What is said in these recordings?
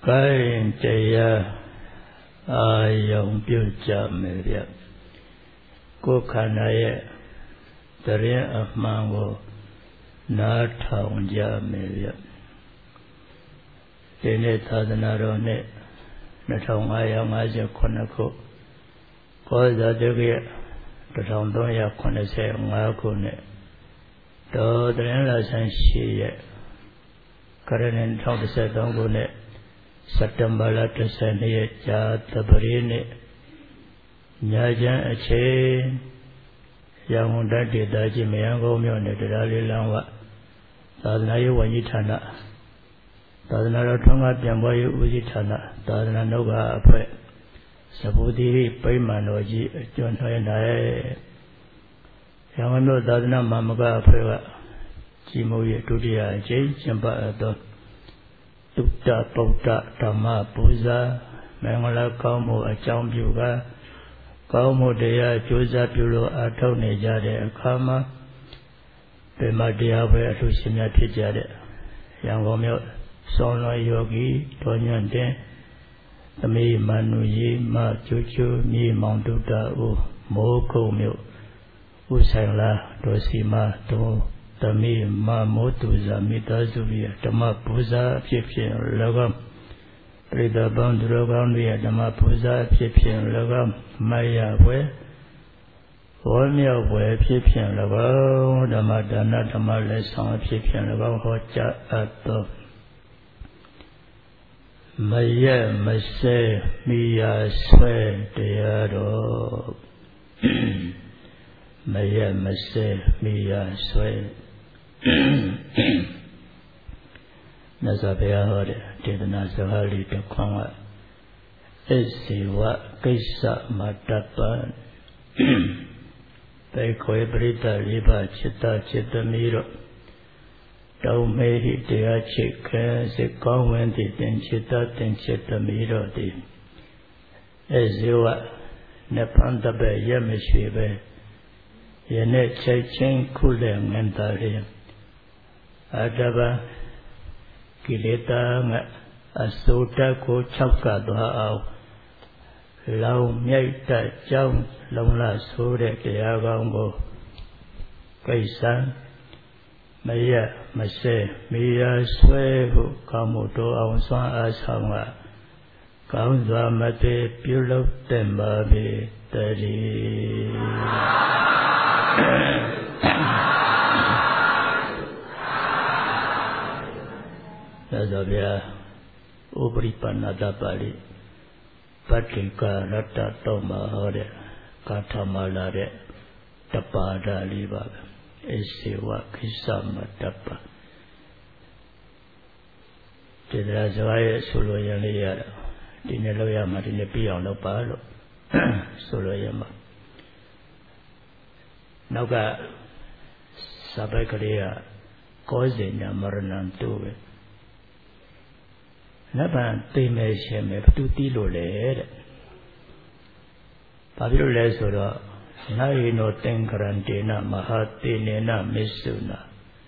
Cái chạy dòng biểu chạm mẹ đẹp cô khả này tờ riêng ở mang vô nát thòng chạm mẹ đẹp thế này thật là rồi này nát thòng ai sẽ con cô có giờ tới kia nát thòng đó ya con sẽ ngã cô này đó tờ riêng là sáng xí vậy cái này thòng sẽ đóng cô này September la tesani cha tabari ne nyajan ache yang da de da ji mayan gong myo ne da le lang wa sadhana ye wanyi thana sadhana ro thong ga pyan pwa ye uji thana sadhana nau ga aphe sabudhi pai man lo ji chon thoi nai yang no sadhana mamaka aphe ga ji mo ye dutiya jai champa do Tutta Buddha Dhamma Buddha Mangala Cao Mô ở trong biểu ca Cao Mô Deya Chú Gia Biểu Lô Á Thâu Nê Gia Đệ Khá Mâ Bê Mâ Deya Vê Á Thu Sinh Nhã Thiết Gia Đệ Yang Gom Yô Song Nói Yogi Tho Nhuân Tên Tâm Y Mâ Nụ Yi Mâ Chú Chú Mi Mong Tu Ta U Mô Câu Miêu U Sanh La Đô Si Mâ Tô Tâm Y Mâ Mô Tu Gia Mi Ta Su Vi Dhamma Buddha Phiếp Phiền Lô Gom Prita Bang Tu Lô Gom Vi Dhamma Buddha Phiếp Phiền Lô Gom Maya Vê Vô Miao Vê Phiếp Phiền Lô Gom Dhamma Dana Dhamma Lê Sang Phiếp Phiền Lô Gom Hô Cha A Tô Maya Mase Miya Sve Deya Đô Maya Mase Miya Sve Nasa Bhaya Hore Dedana Sahali Takwanga Esiwa Kaisa Matapa Baikoi Brita Liba Chitta Chitta Miro Tau Mehi Dea Chika Sikong Wendi Ten Chitta Miro Di Esiwa Nepantabe Yameshibe Yene Chaichen Kule Ngentari Adaba Kileta Nga Asota Ko Chapka Dha Ao Lau Nhai Ta Trong Long La Sore Kaya Gong Bo Kaisan Maya Mase Miya Swe Hu Kamuto Aung Swan Asang Nga Kaung Zwa Mate Pyulok Temba Be Tari Nazabya Ubripanada Bali Patrika Rata Toma Hore Katamala Re Tapada Liba Esiwa Kisama Tapa Tidra Zawaya Solo Yaliya Dineloya Marine Pion Lopalo Solo Yama Naga Sabakaria Kozina Maranam Tuve Naban Time Sheme Tuti Lole Pablo Lesora Naino Tenkarantena Mahatinena Misuna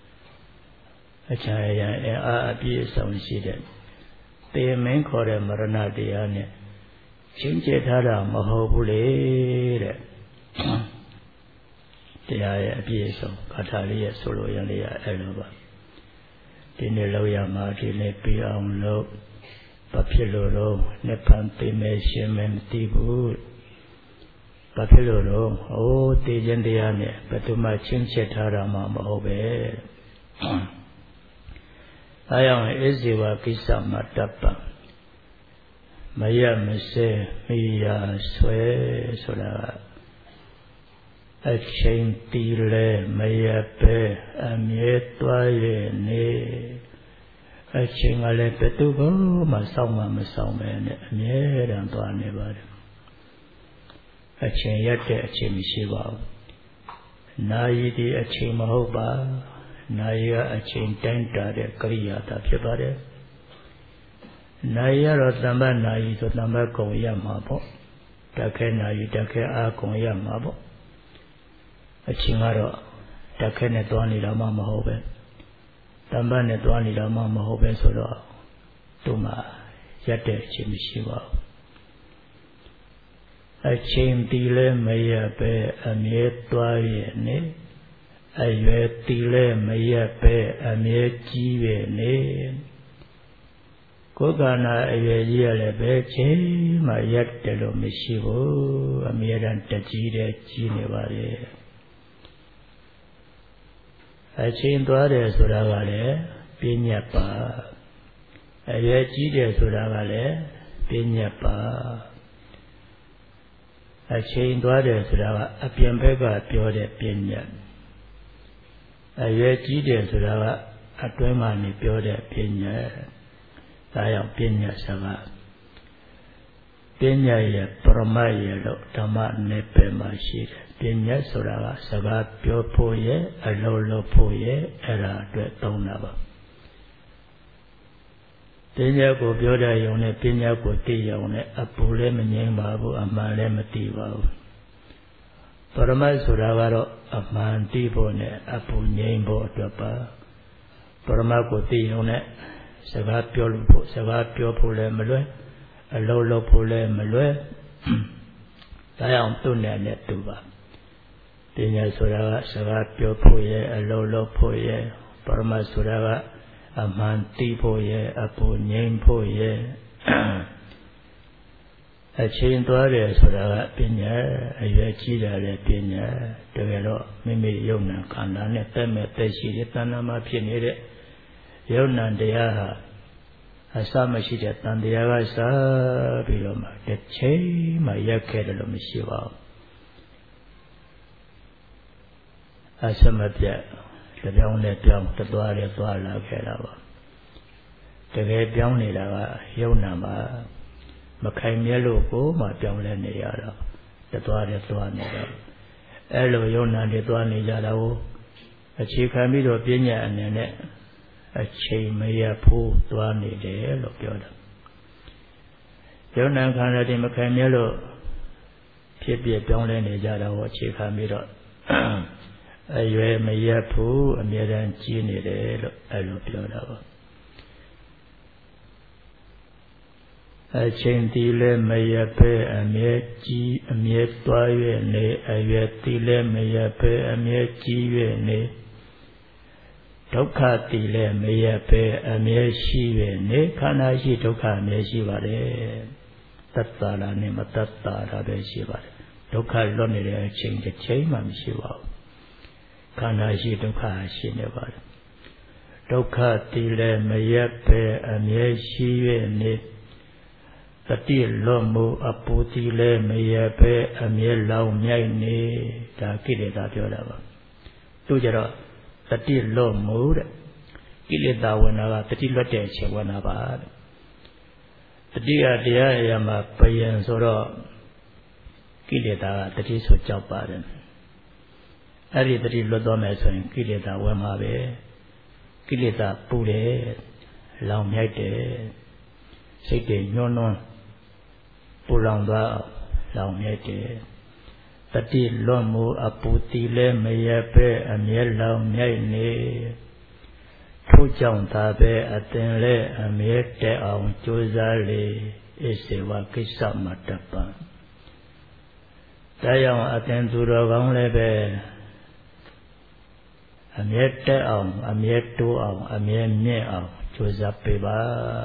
Achaya Abi Sound They men call them Marana Diane Chinchitara Mahobule Dia Abieso Catalia Solo Yalia Elova Dineloya Martine Pion Lo Papiloro Nepan Time Shemen Tibu Papiloro O Dijandiane Patuma Chinchitara Mahobe Ayang Eziwa Kisa Matapa Maya Mese Miya Swe Sola Achain Tile Maya Pe Amye Twaye Ne Achain Ale Petugo Masong Mene Amye Dan Twane Bade Achain Yate Achain Mishiwa Nayi Di Achain Mahoba Naya Achain Tenta De Kariyata Pibade Naya Rotamba Nayi Totamba Koya Mabo Take Nayi Take A Koya Mabo Achingaro Take Ne Twani Lama Mahobe Tamba Ne Twani Lama Mahobe Solo Tuma ရက်တဲ့အချိန်မရှိပါဘူးအချိန်တီလည်းမရပဲအမြဲသွားရဲ့နေအရွယ်တီလည်းမရပဲအမြဲကြီးရဲ့နေကိုယ်ကနာအရွယ်ကြီးရလည်းပဲချိန်မှရက်တယ်လို့မရှိဘူးအမြဲတမ်းတကြီးတဲ့ကြီးနေပါလေအချိန်သွားတယ်ဆိုတာကလည်းပညာပါအရွယ်ကြီးတယ်ဆိုတာကလည်းပညာပါအချိန်သွားတယ်ဆိုတာကအပြင်ဘက်ကပြောတဲ့ပညာအရွယ်ကြီးတယ်ဆိုတာကအတွင်းမှာနေပြောတဲ့ပညာဒါကြောင့်ပညာစကားပညာရဲ့ပရမတ်ရဲ့လို့ဓမ္မနယ်ပယ်မှာရှိတယ်ပညာဆိုတာကစကားပြောဖို့ရဲ့အလုပ်လုပ်ဖို့ရဲ့အဲ့ဒါအတွက်သုံးတာပါပညာကိုပြောတဲ့ယုံနဲ့ပညာကိုသိယုံနဲ့အပူလည်းမငြိမ်းပါဘူးအမှန်လည်းမသိပါဘူးပရမတ်ဆိုတာကတော့အမှန်သိဖို့နဲ့အပူငြိမ်းဖို့အတွက်ပါပရမတ်ကိုသိယုံနဲ့စကားပြောလို့ဖို့စကားပြောဖို့လည်းမလွယ်အလုပ်လုပ်ဖို့လည်းမလွယ်ဒါကြောင့်သူ့နဲ့တူပါပညာဆိုတာကစကားပြောဖို့ရဲ့အလုပ်လုပ်ဖို့ရဲ့ပရမတ်ဆိုတာကအမှန်သိဖို့ရဲ့အပူငြိမ်းဖို့ရဲ့အချိန်သွားတယ်ဆိုတာကပညာအရွယ်ကြီးတာလည်းပညာတကယ်တော့မိမိယုံနာခန္ဓာနဲ့တက်မဲ့တက်ရှိတဲ့တဏ္ဍာမှာဖြစ်နေတဲ့ယုံနာတရားဟာအစမရှိတဲ့တန်တရားကစားပြီးတော့မှတစ်ချိန်မှရက်ခဲ့တယ်လို့မရှိပါဘူးအစမပြတ်တပြောင်းနဲ့ပြောင်းတသွားနဲ့သွားလာခဲ့တာပါတကယ်ပြောင်းနေတာကယုံနာမှာမခိုင်မြဲလို့ကိုမှပြောင်းလဲနေရတာတသွားနဲ့သွားနေတော့အဲ့လိုယုံနာတွေသွားနေကြတာကိုအခြေခံပြီးတော့ပညာအနေနဲ့အချိန်မရဖို့သွားနေတယ်လို့ပြောတာယုံနာခန္ဓာတွေမခိုင်မြဲလို့ဖြစ်ပြပြောင်းလဲနေကြတာကိုအခြေခံပြီးတော့အရွယ်မရဖို့အမြဲတမ်းကြီးနေတယ်လို့အဲ့လိုပြောတာပါအချိန်တီလည်းမရပဲအမြဲကြီးအမြဲသွား၍နေအရွယ်တီလည်းမရပဲအမြဲကြီး၍နေဒုက္ခတီလည်းမရပဲအမြဲရှိ၍နေခန္ဓာရှိဒုက္ခအမြဲရှိပါတယ်တတ္တရာနဲ့မတတ္တရာပဲရှိပါတယ်ဒုက္ခလွတ်နေတဲ့အချိန်တစ်ချိန်မှမရှိပါဘူးခန္ဓာရှိဒုက္ခရှိနေပါတယ်ဒုက္ခတီလည်းမရပဲအမြဲရှိ၍နေတတိလွတ်မှုအပူတီလည်းမရပဲအမြဲလောင်မြိုက်နေဒါကိလေသာပြောတာပါသူကြတော့တတိလွတ်မှုတဲ့ကိလေသာဝင်တာကတတိလွတ်တဲ့အချိန်ဝင်တာပါတတိကတရားအရာမှာပယံဆိုတော့ကိလေသာကတတိဆိုကြောက်ပါတယ်အဲ့ဒီတတိလွတ်သွားမယ်ဆိုရင်ကိလေသာဝင်မှာပဲကိလေသာပူတယ်လောင်မြိုက်တယ်စိတ်တွေညှိုးနှွမ်းပူလောင်သွားလောင်မြိုက်တယ်တတိလွတ်မှုအပူတီလည်းမရပဲအမြဲလောင်မြိုက်နေထို့ကြောင့်သာပဲအသင်လည်းအမြဲတက်အောင်ကြိုးစားလေဣစေဝကိစ္စမတ္တပံတရားအသင်သူတော်ကောင်းလည်းပဲအမြဲတက်အောင်အမြဲတိုးအောင်အမြဲမြင့်အောင်ကြိုးစားပေးပါ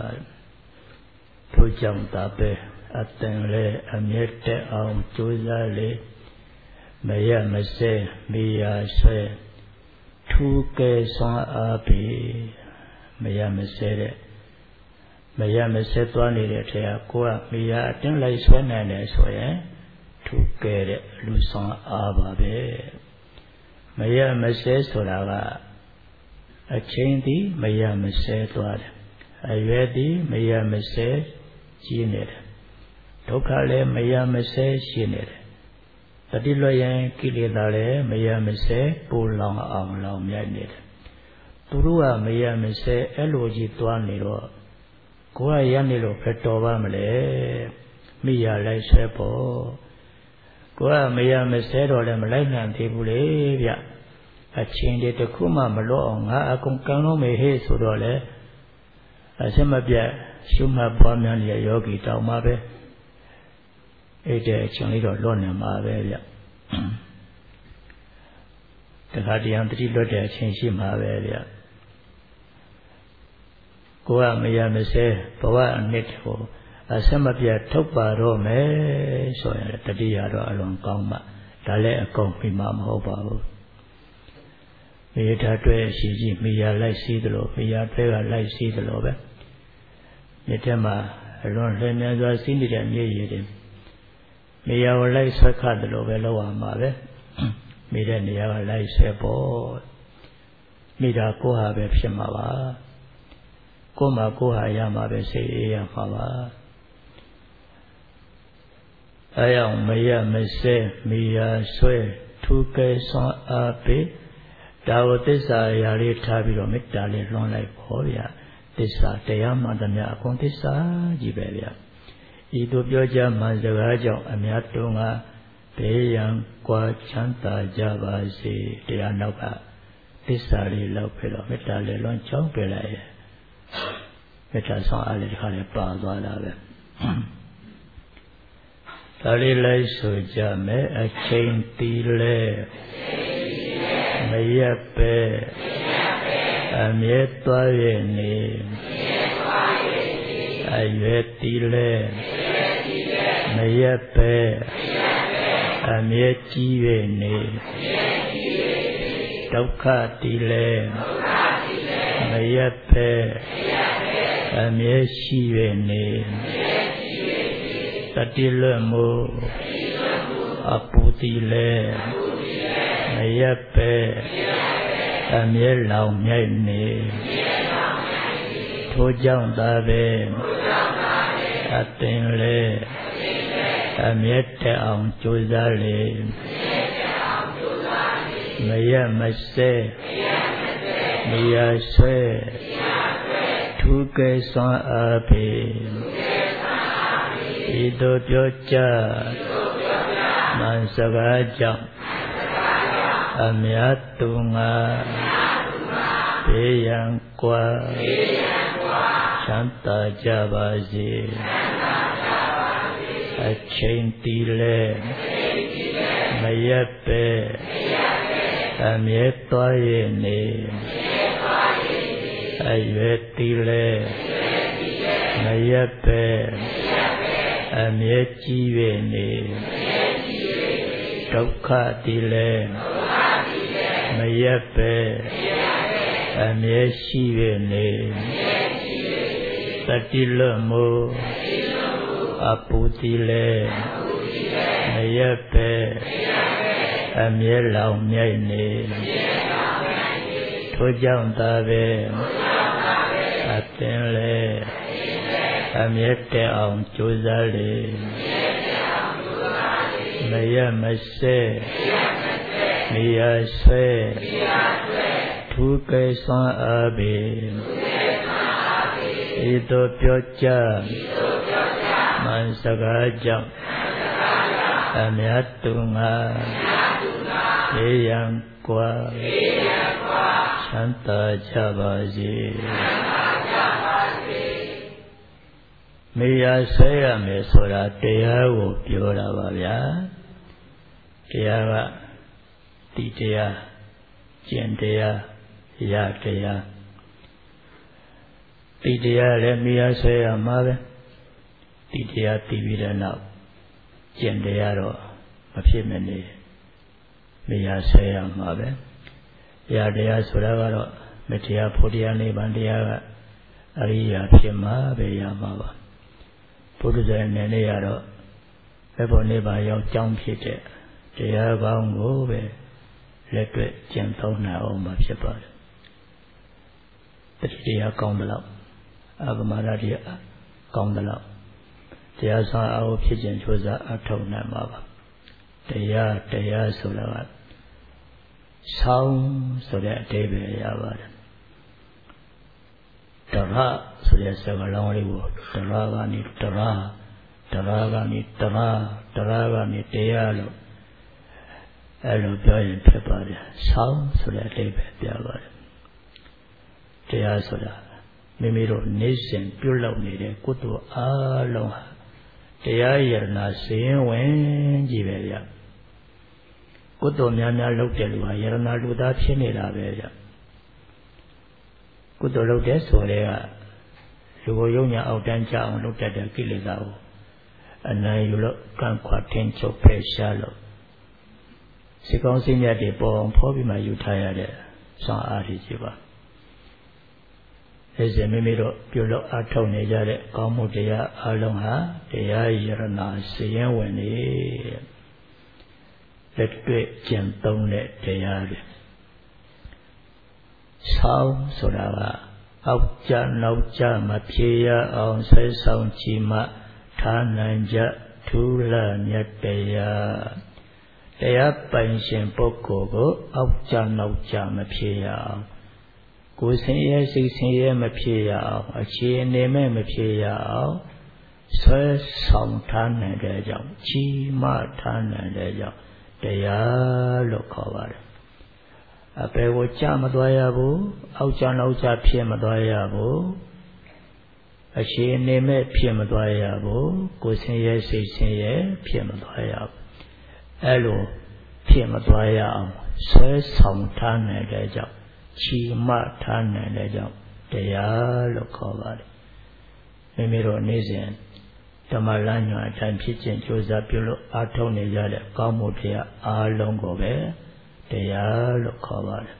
ထို့ကြောင့်သာပဲအသင်လည်းအမြဲတက်အောင်ကြိုးစားလေမရမစဲမိယာဆွဲထူကဲစွမ်းအားပြီမရမစဲတဲ့မရမစဲသွားနေတဲ့ထဲကကိုယ်ကမိယာအတင်းလိုက်ဆွဲနိုင်တယ်ဆိုရင်ထူကဲတဲ့လူစွမ်းအားပါပဲမရမစဲဆိုတာကအချိန်သည်မရမစဲသွားတယ်အရွယ်သည်မရမစဲကြီးနေတယ်ဒုက္ခလည်းမရမစဲရှိနေတယ်တတိလွတ်ရင်ကိလေသာလည်းမရမစဲပူလောင်အောင်လောင်မြိုက်နေတယ်သူတို့ကမရမစဲအဲ့လိုကြီးသွားနေတော့ကိုယ်ကရနေလို့ဖက်တော်ပါမလဲမိရလိုက်ဆွဲဖို့ကိုယ်ကမရမစဲတော့လည်းမလိုက်နိုင်သေးဘူးလေဗျအချင်းတွေတခုမှမလွတ်အောင်ငါအကုန်ကံလို့မေဟေ့ဆိုတော့လေအစမပြတ်ရှုမှတ်ပွားများနေတဲ့ယောဂီတောင်မှပဲအဲ့တဲ့အချိန်လေးတော့လွတ်နေမှာပဲဗျတခါတရံတတိလွတ်တဲ့အချိန်ရှိမှာပဲဗျကိုကမရမစဲဘဝအနှစ်ကိုအဆက်မပြတ်ထုတ်ပါတော့မယ်ဆိုရင်တတိယတော့အလွန်ကောင်းမှဒါလည်းအကုန်ပြီးမှမဟုတ်ပါဘူးမိသားတွဲရှိကြီးမိယာလိုက်စီးသလိုမိယာတွဲကလိုက်စီးသလိုပဲမြစ်ထဲမှာအလွန်လင်းမြန်စွာစီးနေတဲ့မြေရည်တွေမိယာကိုလိုက်ဆွဲခတ်သလိုပဲလောက်ရမှာပဲမိတဲ့နေရာကလိုက်ဆွဲပေါ်မိတာကိုဟာပဲဖြစ်မှာပါကိုမှကိုဟာရမှာပဲစိတ်အေးရမှာပါအဲအောင်မရမစဲမိယာဆွဲထူကဲဆွမ်းအားပေးဒါကိုသစ္စာအရာလေးထားပြီးတော့မေတ္တာလေးလွှမ်းလိုက်ပေါ့ဗျာသစ္စာတရားမှန်သမျှအကုန်သစ္စာကြီးပဲဗျာဤသို့ပြောကြမှစကားကြောင့်အများတုံးကဘေးရန်ကွာချမ်းသာကြပါစေတရားနောက်ကသစ္စာလေးလောက်ပြီးတော့မေတ္တာလေးလွှမ်းချောင်းပြလိုက်ရဲ့မေတ္တာဆောင်အားလေးတစ်ခါလေးပါသွားတာပဲဒါလေးလိုက်ဆိုကြမယ်အချိန်တီးလဲမရက်ပဲအမြဲသွားရဲ့နေအရွယ်တီးလဲမရက်ပဲအမြဲကြီးရဲ့နေဒုက္ခတီးလဲမရက်ပဲအမြဲရှိရဲ့နေတတိလွတ်မှုအပူတီလဲမရက်ပဲအမြဲလောင်မြိုက်နေထို့ကြောင့်သာပဲအသင်လဲအမြဲတက်အောင်ကြိုးစားလေမရက်မစဲမရဆွဲထူးကဲစွမ်းအားပေဤသို့ပြောကြမှန်စကားကြောင့်အမြတ်သူငါဘေးရန်ကွာချမ်းသာကြပါစေအချိန်တီးလဲမရက်ပဲအမြဲသွားရဲ့နေအရွယ်တီးလဲမရက်ပဲအမြဲကြီးရဲ့နေဒုက္ခတီးလဲမရက်ပဲအမြဲရှိရဲ့နေတတိလွတ်မှုအပူတီးလဲမရက်ပဲအမြဲလောင်မြိုက်နေထို့ကြောင့်သာပဲအသင်လဲအမြဲတည်အောင်ကြိုးစားလေမရက်မစဲမရဆွဲထူးကဲစွမ်းအားပေဤသို့ပြောကြမှန်စကားကြောင့်အမြတ်သူငါဘေးရန်ကွာချမ်းသာကြပါစေမေရဆွဲရမယ်ဆိုတာတရားကိုပြောတာပါဗျာတရားကတိတရားကျင့်တရားရတရားတိတရားလည်းမေရဆွဲရမှာပဲတိတရားသိပြီးတဲ့နောက်ကျင့်တရားတော့မဖြစ်မနေမေရဆွဲရမှာပဲရတရားဆိုတာကတော့မတရားဖို့တရားနိဗ္ဗာန်တရားကအရိယာဖြစ်မှာပဲရမှာပါဘုဒ္ဓဇာတ်အနေနဲ့ကတော့ဘယ်ပေါ်နိဗ္ဗာန်ရောက်ကြောင်းဖြစ်တဲ့တရားကောင်းကိုပဲလက်တွေ့ကျင့်သုံးနိုင်အောင်မှာဖြစ်ပါတယ်တတိတရားကောင်းတယ်လို့အပမရတရားကောင်းတယ်လို့တရားဆောင်အောင်ဖြစ်ခြင်းကြိုးစားအထောက်နိုင်မှာပါတရားဆိုတာကဆောင်းဆိုတဲ့အဓိပ္ပာယ်ရပါတယ်တရဆိုတဲ့စကားလုံးလေးကိုတရကနေတရကနေတရားလို့အဲ့လိုပြောရင်ဖြစ်ပါတယ်ဆောင်းဆိုတဲ့အဓိပ္ပာယ်ပြပါတယ်တရားဆိုတာမိမိတို့နေစဉ်ပြုလုပ်နေတဲ့ကုသိုလ်အလုံးဟာတရားယရဏစေဝင်ကြီးပဲဗျကုသိုလ်များများလုပ်တဲ့လူဟာယရဏလူသားဖြစ်နေတာပဲဗျကုသိုလ်လုပ်တဲ့ဆိုတဲ့ကလူကိုယုံညာအောက်တန်းကြအောင်လုပ်တတ်တဲ့ကိလေသာကိုအနံယူလို့ကန့်ခွာထင်းချုပ်ဖယ်ရှားလို့စိတ်ကောင်းစိတ်မြတ်တွေပေါ်အောင်ဖော်ပြီးမှယူထားရတဲ့စွမ်းအားတွေရှိပါအဲဒါမိမိတို့ပြုလို့အထောက်နေကြတဲ့ကောင်းမှုတရားအလုံးဟာတရားယရဏစေရင်ဝင်နေလက်တွေ့ကျင့်သုံးတဲ့တရားတွေဆောင်းဆိုတာကအောက်ကြနောက်ကြမဖြေရအောင်ဆွဲဆောင်ကြည်မှထားနိုင်ကြထူးလှမြတ်တရားပိုင်ရှင်ပုဂ္ဂိုလ်ကိုအောက်ကြနောက်ကြမဖြေရအောင်ကိုယ်ဆင်းရဲစိတ်ဆင်းရဲမဖြေရအောင်အခြေအနေမဲ့မဖြေရအောင်ဆွဲဆောင်ထားနိုင်တဲ့ကြောင့်ချီးမထားနိုင်တဲ့ကြောင့်တရားလို့ခေါ်ပါတယ်အပေကိုကြမသွားရဘူးအောက်ကြနောက်ကြဖြစ်မသွားရဘူးအခြေအနေမဲ့ဖြစ်မသွားရဘူးကိုယ်ဆင်းရဲစိတ်ဆင်းရဲဖြစ်မသွားရဘူးအဲ့လိုဖြစ်မသွားရအောင်ဆွဲဆောင်ထားနိုင်တဲ့ကြောင့်ချီးမထားနိုင်တဲ့ကြောင့်တရားလို့ခေါ်ပါတယ်မိမိတို့နေ့စဉ်ဓမ္မလမ်းညွှန်အတိုင်းဖြစ်ခြင်းကြိုးစားပြုလို့အားထုတ်နေကြတဲ့ကောင်းမှုတရားအားလုံးကိုပဲတရားလို့ခေါ်ပါတယ်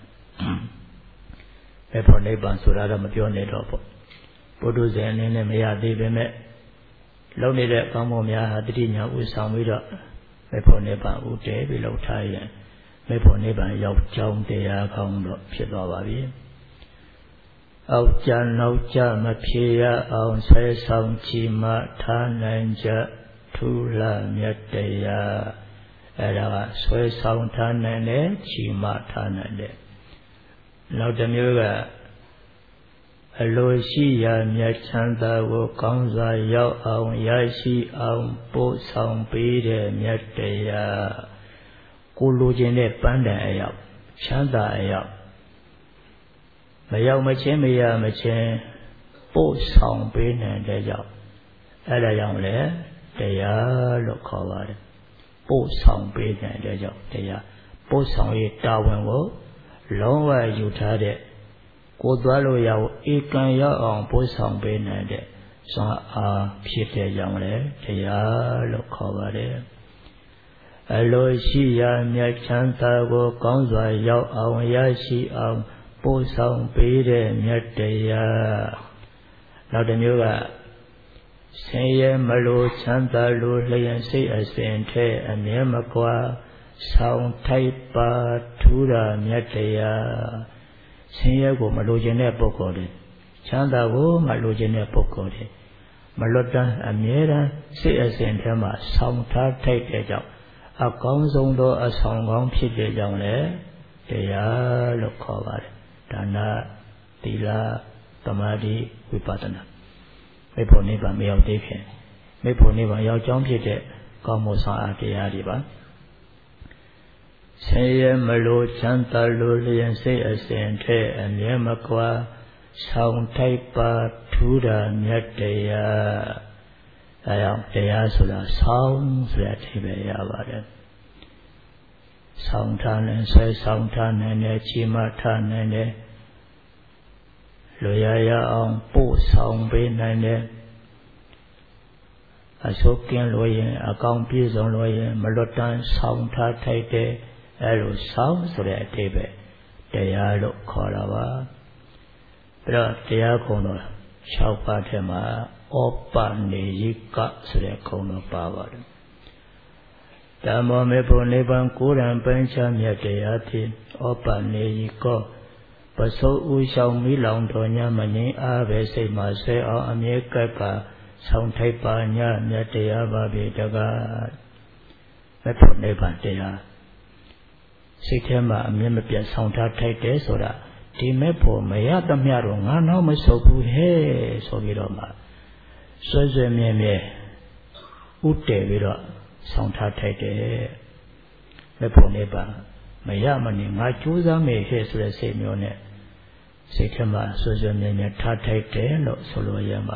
ဘယ်ဖို့နိဗ္ဗာန်ဆိုတာတော့မပြောနေတော့ပေါ့ဘုဒ္ဓဇင်အနေနဲ့မရသေးပေမဲ့လုပ်နေတဲ့ကောင်းမှုများဟာတတိညာဥဆောင်ပြီးတော့ဘယ်ဖို့နိဗ္ဗာန်ဥတည်ပြီးလှုပ်ထားရင်ဘယ်ဖို့နိဗ္ဗာန်ရောက်ကြောင်းတရားကောင်းတော့ဖြစ်သွားပါပြီအောက်ကြနောက်ကြမဖြေရအောင်ဆွဲဆောင်ချီမှထားနိုင်ကြထူးလှမြတ်တရားအဲ့ဒါကဆွဲဆောင်ထားနိုင်တယ်ချီမှထားနိုင်တယ်နောက်တစ်မျိုးကအလိုရှိရာမြတ်ချမ်းသာကိုကောင်းစွာရောက်အောင်ရရှိအောင်ပို့ဆောင်ပေးတဲ့မြတ်တရားကိုလိုချင်တဲ့ပန်းတန်အရောက်ချမ်းသာအရောက်မရောက်မချင်းမရမချင်းပို့ဆောင်ပေးနိုင်တဲ့ကြောင့်အဲ့ဒါကြောင့်လေတရားလို့ခေါ်ပါတယ်ပို့ဆောင်ပေးနိုင်တဲ့ကြောင့်တရားပို့ဆောင်ရေးတာဝန်ကိုလုံးဝယူထားတဲ့ကိုသွားလို့ရအောင်ဧကံရောက်အောင်ပို့ဆောင်ပေးနိုင်တဲ့စွမ်းအားဖြစ်တဲ့ကြောင့်လေတရားလို့ခေါ်ပါတယ်အလိုရှိရာမြတ်ချမ်းသာကိုကောင်းစွာရောက်အောင်ရရှိအောင်ပို့ဆောင်ပေးတဲ့မြတ်တရားနောက်တစ်မျိုးကဆင်းရဲမလို့ချမ်းသာလို့လျင်စိတ်အစဉ်ထဲအမြဲမကွာဆောင်ထိုက်ပါထူးတာမြတ်တရားဆင်းရဲကိုမလိုချင်တဲ့ပုဂ္ဂိုလ်တွေချမ်းသာကိုမလိုချင်တဲ့ပုဂ္ဂိုလ်တွေမလွတ်တမ်းအမြဲတမ်းစိတ်အစဉ်ထဲမှာဆောင်ထားထိုက်တဲ့ကြောင့်အကောင်းဆုံးသောအဆောင်ကောင်းဖြစ်တဲ့ကြောင့်လည်းတရားလို့ခေါ်ပါတယ်ဒါနသီလသမာဓိဝိပဿနာမေဖို့နိဗ္ဗာန်မရောက်သေးခင်မေဖို့နိဗ္ဗာန်ရောက်ကြောင်းဖြစ်တဲ့ကောင်းမှုဆောင်အားတရားတွေပါဆင်းရဲမလို့ချမ်းသာလို့လျင်စိတ်အစဉ်ထဲအမြဲမကွာဆောင်ထိုက်ပါထူးတာမြတ်တရားအဲကြောင့်တရားဆိုတာဆောင်ဆိုတဲ့အဓိပ္ပာယ်ရပါတယ်ဆောင်ထားနိုင်ဆွဲဆောင်ထားနိုင်တယ်ချီးမထားနိုင်တယ်လွယ်ရအောင်ပို့ဆောင်ပေးနိုင်တယ်အစိုးကင်းလို့ရင်အကောင်ပြည့်စုံလို့ရင်မလွတ်တမ်းဆောင်ထားထိုက်တယ်အဲလိုဆောင်ဆိုတဲ့အဓိပ္ပာယ်တရားလို့ခေါ်တာပါပြီးတော့တရားခုံတော်6ပါးထဲမှာဩပနေယိကဆိုတဲ့ခုံတော်ပါပါတယ်ဓမ္မောမေဖို့နိဗ္ဗာန်ကိုယ်ရန်ပန်းချမြတ်တရားဖြင့်ဩပနေယိကောပစိုးဥဆောင်မိလောင်တော်ညမငိမ့်အားပဲစိတ်မှာဆွဲအောင်အမြဲကပ်ပါဆောင်ထိုက်ပါညမြတ်တရားပါပြီတကားမေဖို့နိဗ္ဗာန်တရားစိတ်ထဲမှာအမြဲမပြတ်ဆောင်ထားထိုက်တယ်ဆိုတာဒီမဲ့ဖို့မရသမျှတော့ငါတော့မဆုပ်ဘူးဟဲ့ဆိုပြီးတော့မှဆွဲဆွဲမြဲမြဲဥတည်ပြီးတော့ဆောင်ထားထိုက်တယ်မဲ့ဖို့နိဗ္ဗာန်မရမနေငါကြိုးစားမယ်ဟဲ့ဆိုတဲ့စိတ်မျိုးနဲ့စိတ်ထဲမှာဆွဆွမြဲမြဲထားထိုက်တယ်လို့ဆိုလိုရမှာ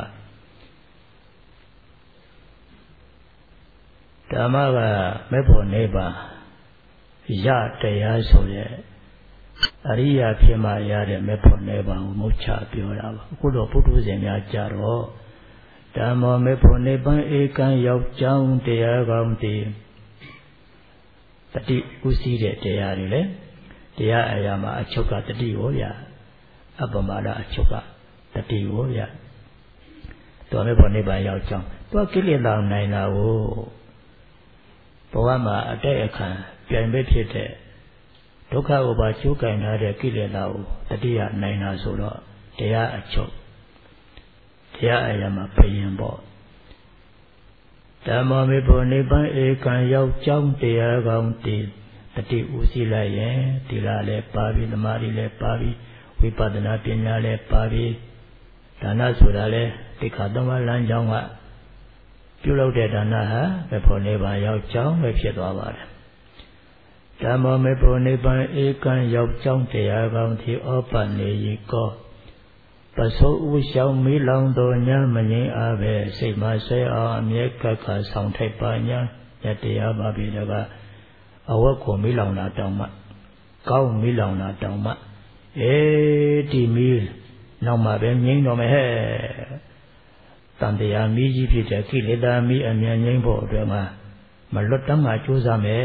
ဓမ္မကမဲ့ဖို့နိဗ္ဗာန်ရတရားဆိုတဲ့အရိယာဖြစ်မှရတဲ့မဲ့ဖို့နိဗ္ဗာန်ကိုမုတ်ချပြောတာပါအခုတော့ပုထုဇဉ်များကြတော့ဓမ္မောမဲ့ဖို့နိဗ္ဗာန်ဧကံရောက်ကြောင်းတရားကောင်းတည်တတိဥစည်းတဲ့တရားတွေလေတရားအရာမှာအချုပ်ကတတိကိုဗျာအပမဒအချုပ်ကတတိကိုဗျာတော်မဲ့ဖို့နိဗ္ဗာန်ရောက်ကြောင်းသူကိလေသာနိုင်တာကိုဘဝမှာအတိတ်အခါပြိုင်ပဲဖြစ်တဲ့ဒုက္ခကိုပါကျိုးကင်ထားတဲ့ကိလေသာကိုတတိယနိုင်တာဆိုတော့တရားအချုပ်တရားအရာမှာဘယင်ပေါ့ဓမ္မမေဖို့နိဗ္ဗာန်ဧကံရောက်ကြောင်းတရားကောင်းတည်တတိဥစည်းလိုက်ရင်သီလလည်းပါပြီသမာဓိလည်းပါပြီဝိပဿနာပညာလည်းပါပြီဒါနဆိုတာလည်းတိခါသုံးပါးလမ်းကြောင်းကပြုလုပ်တဲ့ဒါနဟာမေဖို့နိဗ္ဗာန်ရောက်ကြောင်းပဲဖြစ်သွားပါတယ်ဓမ္မမေဖို့နိဗ္ဗာန်ဧကံရောက်ကြောင်းတရားကောင်းတည်ဩပနေယိကောပစိုးဥရှောင်းမိလောင်တော်ညာမငြိမ်းအားပဲစိတ်မဆွဲအောင်အမြဲကပ်ခါဆောင်ထိုက်ပါညာတရားပါပြီတကအဝတ်ကိုမိလောင်တာတောင်မှကောင်းမိလောင်တာတောင်မှဒီမီးနောက်မှပဲငြိမ်းတော်မယ်ဟဲ့တန်တရားမီးကြီးဖြစ်တဲ့ကိလေသာမီးအမြန်ငြိမ်းဖို့အတွက်မှာမလွတ်တမ်းမှကြိုးစားမယ်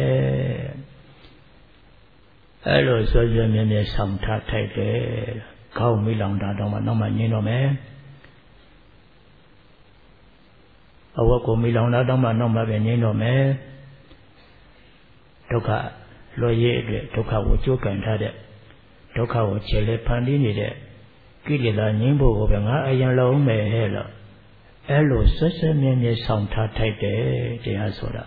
အဲ့လိုဆွေးဆွေးမြဲမြဲဆောင်ထားထိုက်တယ်ကောင်းမိလောင်တာတောင်မှနောက်မှငြိမ်းတော်မယ်အဝတ်ကိုမိလောင်တာတောင်မှနောက်မှပဲငြိမ်းတော်မယ်ဒုက္ခလွယ်ရေးအတွက်ဒုက္ခကိုကြိုးကန်ထားတဲ့ဒုက္ခကိုခြေလဲဖန်တီးနေတဲ့ကိလေသာငြိမ်းဖို့ကိုပဲငါအရင်လုံးမယ်ဟဲ့လို့အဲ့လိုဆွဆွမြဲမြဲဆောင်ထားထိုက်တယ်တရားဆိုတာ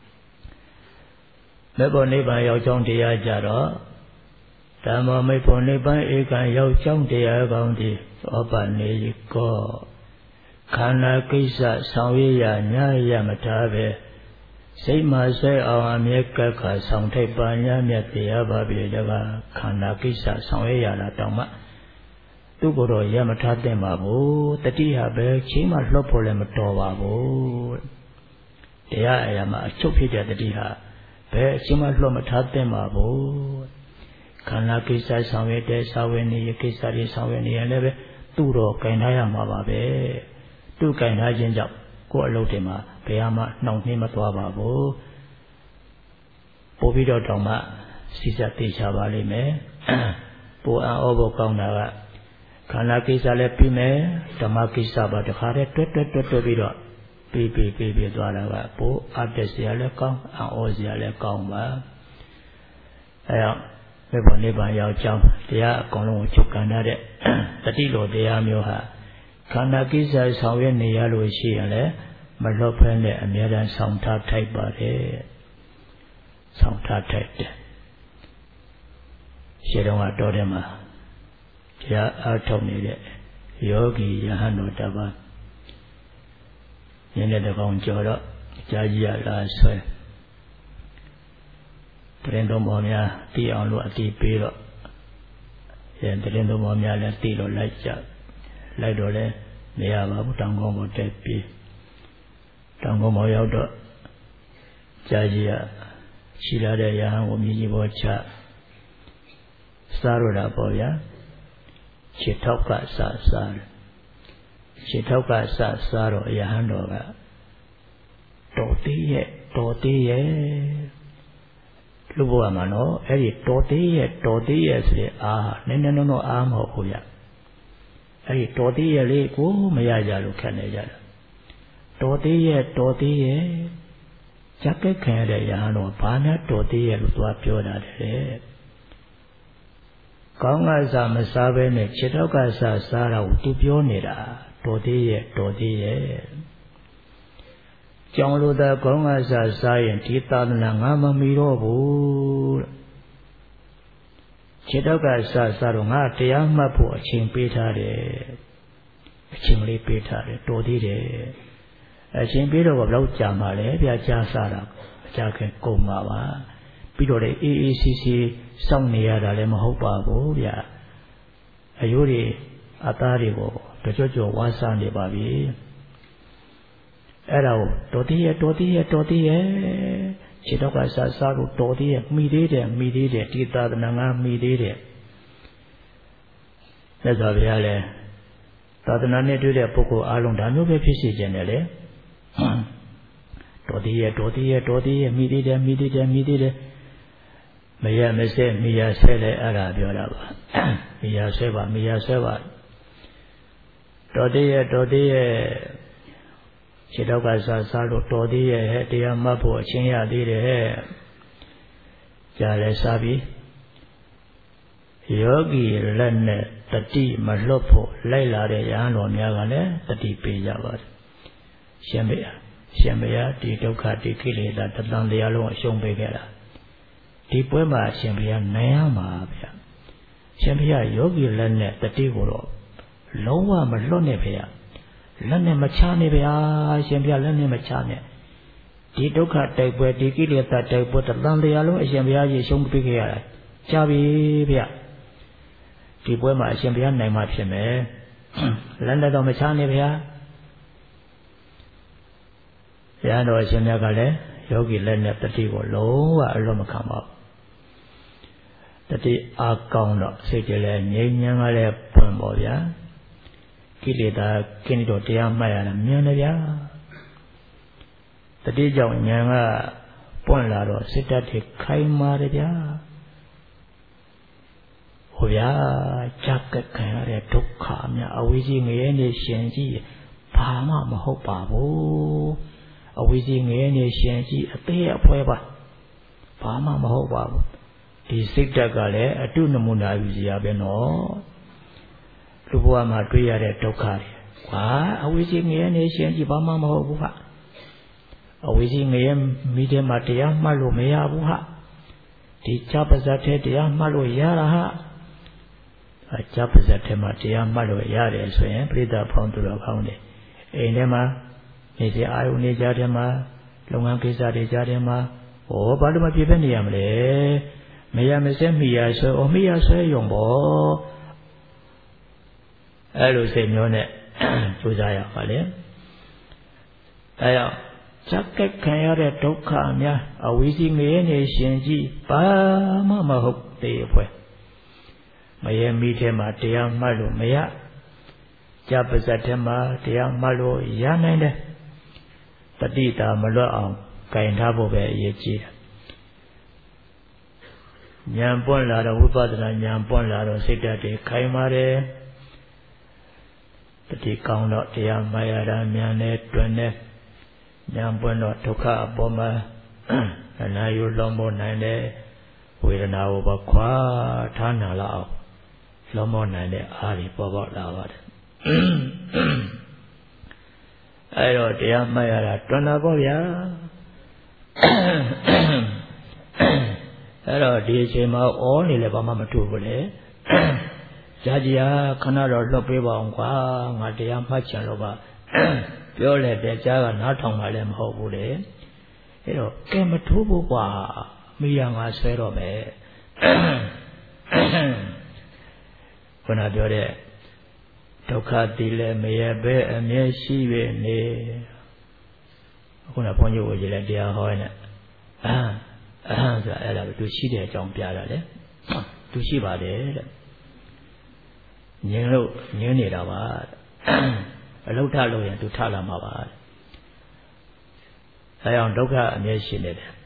မေဖို့နိဗ္ဗာန်ရောက်ကြောင်းတရားကြတော့ဓမ္မမေဖို့နိဗ္ဗာန်ဧကံရောက်ကြောင်းတရားကောင်းသည်ဩပနေယိကောခန္ဓာကိစ္စဆောင်ရွက်ရညာရမထားပဲစိတ်မှဆွဲအောင်အမြဲကပ်ခါဆောင်ထိုက်ပါညာမြတ်တရားပါပြီတကားခန္ဓာကိစ္စဆောင်ရွက်ရတာတောင်မှသူကိုယ်တော်ရမထားသင့်ပါဘူးတတိယပဲချင်းမှလွတ်ဖို့လည်းမတော်ပါဘူးတရားအရာမှာအချုပ်ဖြစ်တဲ့တတိယဘယ်အချင်းမှလွတ်မထားသင့်ပါဘူးခန္ဓာကိစ္စဆောင်ရွက်တဲ့စာဝင်နေကိစ္စတွေဆောင်ရွက်နေရင်လည်းပဲသူ့တော်ကင်ထားရမှာပါပဲသူ့ကင်ထားခြင်းကြောင့်ကိုယ်အလုပ်တွေမှာဘယ်မှနှောင့်နှေးမသွားပါဘူးပို့ပြီးတော့တောင်မှစိစက်သိချပါလိမ့်မယ်ပို့အံ့ဩဖို့ကောင်းတာကခန္ဓာကိစ္စလည်းပြီးမယ်ဓမ္မကိစ္စပါတခါတည်းတွဲပြီးတော့ပြီးသွားတာကပို့အပ်တဲ့စရာလည်းကောင်းအံ့ဩစရာလည်းကောင်းပါအဲတော့မေဖို့နိဗ္ဗာန်ရောက်ကြောင်းတရားအကုန်လုံးကိုချုပ်ကန်ထားတဲ့တတိလိုတရားမျိုးဟာခန္ဓာကိစ္စဆောင်ရွက်နေရလို့ရှိရင်လည်းမလွတ်ဖဲနဲ့အမြဲတမ်းဆောင်ထားထိုက်ပါတယ်ဆောင်ထားထိုက်တယ်ရှင်းတော့တော်တယ်မှာတရားအားထုတ်နေတဲ့ယောဂီယဟန်တို့တပါးညနေတကောင်ကြော်တော့ကြာကြီးရလာဆွဲတရင်တော်မော်များတည်အောင်လို့အတီးပေးတော့တရင်တော်မော်များလည်းတည်လို့လိုက်ကြလိုက်တော့လည်းမရပါဘူးတောင်ကုန်းကိုတက်ပြီးတောင်ကုန်းပေါ်ရောက်တော့ကြာကြီးရရှိလာတဲ့ယဟန်ကိုမြည်ကြီးပေါ်ချစားရတာပေါ့ဗျာခြေထောက်ကစားခြေထောက်ကစားတော့ယဟန်တော်ကတော်သေးရဲ့လူဘဝမှာနော်အဲ့ဒီတော်သေးရဲ့ဆိုတဲ့နည်းနည်းတော့အားမဟုတ်ဘူးဗျအဲ့ဒီတော်သေးရဲ့လေးကိုမရကြလို့ခက်နေကြတာတော်သေးရဲ့ကြက်ကက်ခံရတဲ့ယဟန်တော်ဘာနဲ့တော်သေးရဲ့လို့သွားပြောတာတဲ့ကောင်းကစားမစားဘဲနဲ့ခြေထောက်ကစားတာကိုသူပြောနေတာတော်သေးရဲ့ကြောင်လို့သာကောင်းကစားရင်ဒီသာသနာငါမမီတော့ဘူးခြေထောက်ကစားတော့ငါတရားမှတ်ဖို့အချိန်ပေးထားတယ်အချိန်လေးပေးထားတယ်တော်သေးတယ်အချိန်ပေးတော့ဘယ်လောက်ကြာမှလဲဗျာကြားစားတာအကြခဲကုန်ပါပါပြီးတော့လေအေးအေးဆေးဆေးစောင့်နေရတာလည်းမဟုတ်ပါဘူးဗျာ Ayuri Atarigo, the Jojo was Sunday Babi. Erao, Dodia, Chitoka Sasaru, Dodia, Midide, Tita Nanga, Midide. That's all the Tatanane do their Poco Alon Danu Pisi generally. Dodia, Midide. Maya Mese, Mia Sele Arabia, Mia Seva. Dodia, Chitoka Sasaru, Dodia, Dia Mapo, Chinya Dide, Jale Sabi, Yogi Lene, Tati Malopo, Laila de Yano Nyagane, Tati Pijava, Shambia, Titoka, Tikili, that the Landialo, Shombegera. Tipema, Shambia, Nayama, Shambia, Yogi Lene, Tati Guru, Lowa Malonevia. Lane Machane, Shambia Lane Machane. Titoka take where Tikili that take put a Landialo, Shambia, Shombegera, Chavi, Tipema, Shambia, Namacheme, Landa Machane, Yano Shambia, Yogi Lene, Tati go low, Aromakama. Tati Akauno, Sikile, Nyangale, Pumboya. Kilida, Kinido, Maya, and Mianaya. The Dijo Nyanga, Ponlaro, Sitati, Kaimaria. Oya, Jacket, Kaya, Tokamia, Awizing any Shenji, Pama, Mahopabu. Awizing any Shenji, a pay a poeba. Pama, Mahopabu. The Sikdagale, a Tunamuna, Viziabeno. Lubuama Dria de Tokari. Why, Awizing any Shenji, Pama, Mahobuha. Awizing a medium Matia, Malumea Buha. The Chapazate, the Malu Yaraha. A Chapazate Matia, Malu Yara, so I breathe upon to the county. Enema, Nisi Ione Jadema, Longankisa de Jadema, or Baduma Pipeniamle, Mayamesem, or Mia say Yombo. Hello, Senone, Josiah Vale. Aya, Jacket Kayare Tokamia, a wheezing any Shenji, Pama Hope, they were. Mayami Tema, Tia Malu, Maya. Japazatema, Tia Malu, Yanane. Tadita Malo, Kainabo, Yechi. Yampon Lada, Upadana, Yampon Lada, Sitati, Kaimare. Tati Kauno, Tia Mayada, Miane, Twene, Yampon, Toka, Boma, and I you Lomo Nine, with an hour Qua, Tana Lao, Lomo Nine, Ali, Bobo Lavad. I wrote the Maya Tonaboya. Hello, DJ Ma, only Lebama Tubule. Jajia, Canada, Lopiba, Nadia Machanova. Purely the Jaga, not on my lamb, hopefully. You came a tubu, me young as Pharaoh. When I do it. Toka dile meye be ame shiwe ne. Kuna ponyo wo jile dia hoine. So ela tu shi de ajoung pya da le. Tu shi ba de le. Nyin lo nyin nida ba. Alou tha lo yin tu tha la ma ba. Ayang dukha ame shi ne de.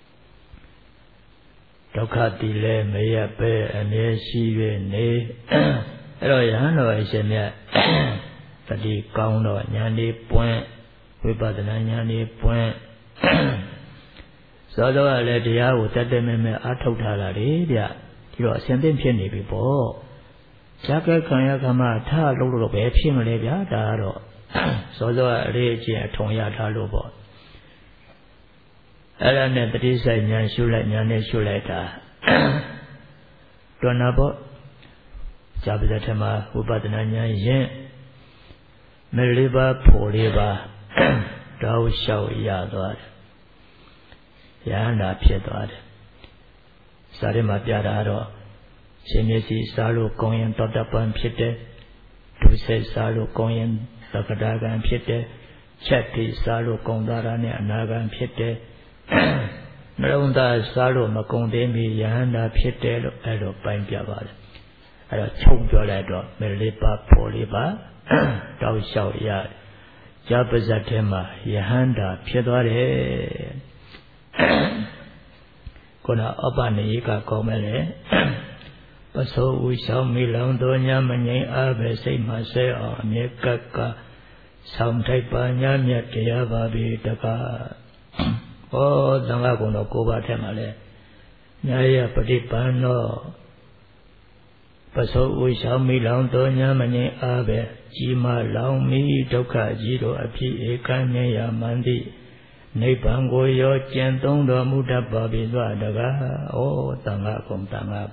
Toka dile meye be ame shiwe ne. Hello, Yano, I said, Tadi Kauno, Nyani Point, Vipadana Nyani Point. So, I let the Yao that the meme Atotala, you are sending penny before. Jaka Kayakama, Ta Lulu, Pim Levia, Daro. So, I reach Tonya Talubo. Ellen at the side, Yan Shula, Yan Shuleta. Donabo. Jabizatema, Upadana Yen Meliba, Poliba, Thou shalt Yadwad Yana Piedwad Sarima Piadado ရှင်မျက်စိစားလို့ကောင်းရင်သောတပန်ဖြစ်တယ်ဒုစက်စားလို့ကောင်းရင်သက္ကတာကံဖြစ်တယ်ချက်တိစားလို့ကောင်းတာနဲ့အနာကံဖြစ်တယ်နှလုံးသားစားလို့မကုန်သေးမီယဟန္တာဖြစ်တယ်လို့အဲ့လိုပိုင်းပြပါတယ်အဲ့တော့ချုပ်ပြောလိုက်တော့မေလေးပါဖို့လေးပါတောက်လျှောက်ရဇာပဇတ်ထဲမှာယဟန္တာဖြစ်သွားတယ်ခုနအပနိယကကောင်းမဲ့လေပစိုးဦးရှောင်းမိလောင်တော်ညာမငြိမ်အားပဲစိတ်မှဆဲအောင်အမြဲကပ်ကဆောင်ထိုက်ပါညာမြတ်တရားပါပြီတကားဟောသံဃာကုံတော်9ပါးထဲမှာလဲညာယပฏิပန္နောပစိုးဦးရှောင်းမိလောင်တော်ညာမငြိမ်အားပဲကြီးမလောင်မိဒုက္ခကြီးတို့အဖြစ်ဧကမြင်ရမှန်သည့်နိဗ္ဗာန်ကိုရောကျင့်သုံးတော်မူတတ်ပါပြီသွားတကားဩသံဃာကုံ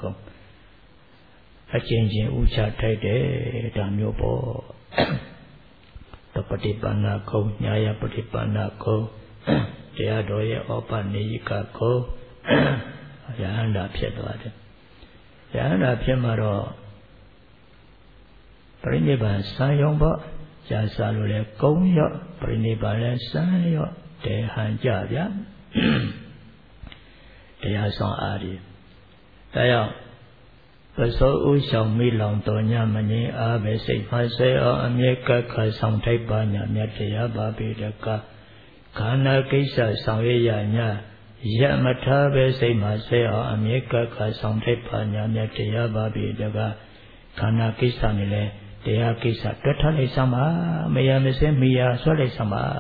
အချင်းချင်းဥချထိုက်တယ်ဒါမျိုးပေါ့တပฏิပန္နကုံညာယပฏิပန္နကုံတရားတော်ရဲ့ဩပနိယကကုံယဟန္တာဖြစ်သွားတယ်ယဟန္တာဖြစ်မှာတော့ပရိနိဗ္ဗာန်စံရုံပေါ့ရှားစားလို့လဲကုံရော့ပရိနိဗ္ဗာန်လဲစံရော့တေဟန်ကြဗျာတရားဆောင်အားဒီဒါကြောင့်ပစိုးဦးရှောင်းမိလောင်တော်ညမငြိမ်အားပဲစိတ်မှဆဲအောင်အမြဲကပ်ခါဆောင်ထိုက်ပါညာမြတ်တရားပါပေတကားခန္ဓာကိစ္စဆောင်ရရညာရမထားပဲစိတ်မှဆဲအောင်အမြဲကပ်ခါဆောင်ထိုက်ပါညာမြတ်တရားပါပေတကားခန္ဓာကိစ္စနဲ့လဲတရားကိစ္စတွက်ထားလိုက်စမ်းပါမရမစဲမိယာဆွဲလိုက်စမ်းပါ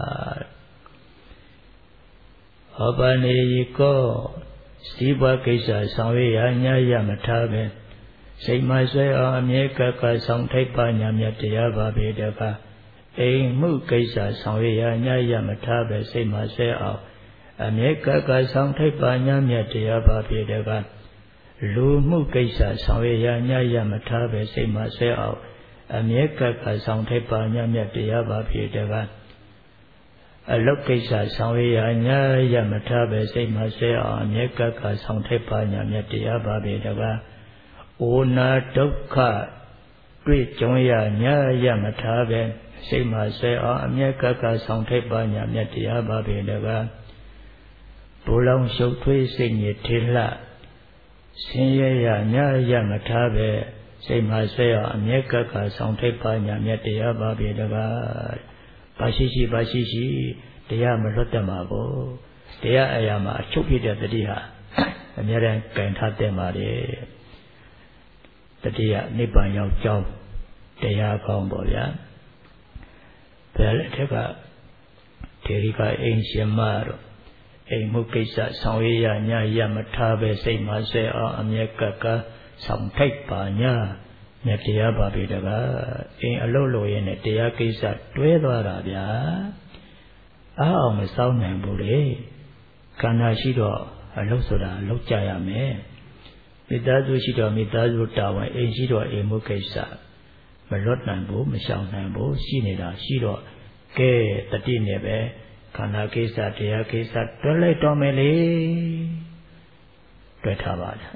ဟောပါနေကောစီးပွားကိစ္စဆောင်ရရညာရမထားပဲစိတ်မှဆွဲအောင်အမြဲကပ်ကဆောင်ထိုက်ပါညာမြတ်တရားပါပေတကားအိမ်မှုကိစ္စဆောင်ရရညာရမထားပဲစိတ်မှဆွဲအောင်အမြဲကပ်ကဆောင်ထိုက်ပါညာမြတ်တရားပါပေတကားလူမှုကိစ္စဆောင်ရရညာရမထားပဲစိတ်မှဆွဲအောင်အမြဲကပ်ကဆောင်ထိုက်ပါညာမြတ်တရားပါပေတကားအလုတ်ကိစ္စဆောင်ရရညာရမထားပဲစိတ်မှဆွဲအောင်အမြဲကပ်ကဆောင်ထိုက်ပါညာမြတ်တရားပါပေတကားဩနာဒုက္ခတွေ့ကြုံရညာရမထားပဲစိတ်မှဆွဲအောင်အမြဲကပ်ကဆောင်ထိုက်ပါညာမြတ်တရားပါပေတကားဘိုးလောင်ရှုပ်ထွေးစိတ်ညစ်ထေလှဆင်းရဲရညာရမထားပဲစိတ်မှဆွဲအောင်အမြဲကပ်ကဆောင်ထိုက်ပါညာမြတ်တရားပါပေတကားဘာရှိရှိတရားမလွတ်တတ်မှာပေါ့တရားအရာမှာအချုပ်ဖြစ်တဲ့တတိဟာအများတန်းကင်ထားတဲ့မှာလေတတိယနိဗ္ဗာန်ရောက်ကြောင်းတရားကောင်းပေါ့ဗျာဘယ်လက်ထက်ကထေရိကအိမ်ရှင်မတို့အိမ်မှုကိစ္စဆောင်ရရညာရမထားပဲစိတ်မှဆွဲအောင်အမြဲကပ်ကဆောင်ထိုက်ပါညာမြတ်တရားပါပေတကားအိမ်အလုပ်လုပ်ရင်းနဲ့တရားကိစ္စတွဲသွားတာဗျာအားအောင်မစောင်းနိုင်ဘူးလေခန္ဓာရှိတော့အလုပ်ဆိုတာလုပ်ကြရမယ်မိသားစုရှိတော့မိသားစုတာဝန်အိမ်ရှိတော့အိမ်မှုကိစ္စမလွတ်နိုင်ဘူးမရှောင်နိုင်ဘူးရှိနေတာရှိတော့ကဲတတိနဲ့ပဲခန္ဓာကိစ္စတရားကိစ္စတွဲလိုက်တော့မယ်လေတွဲထားပါလား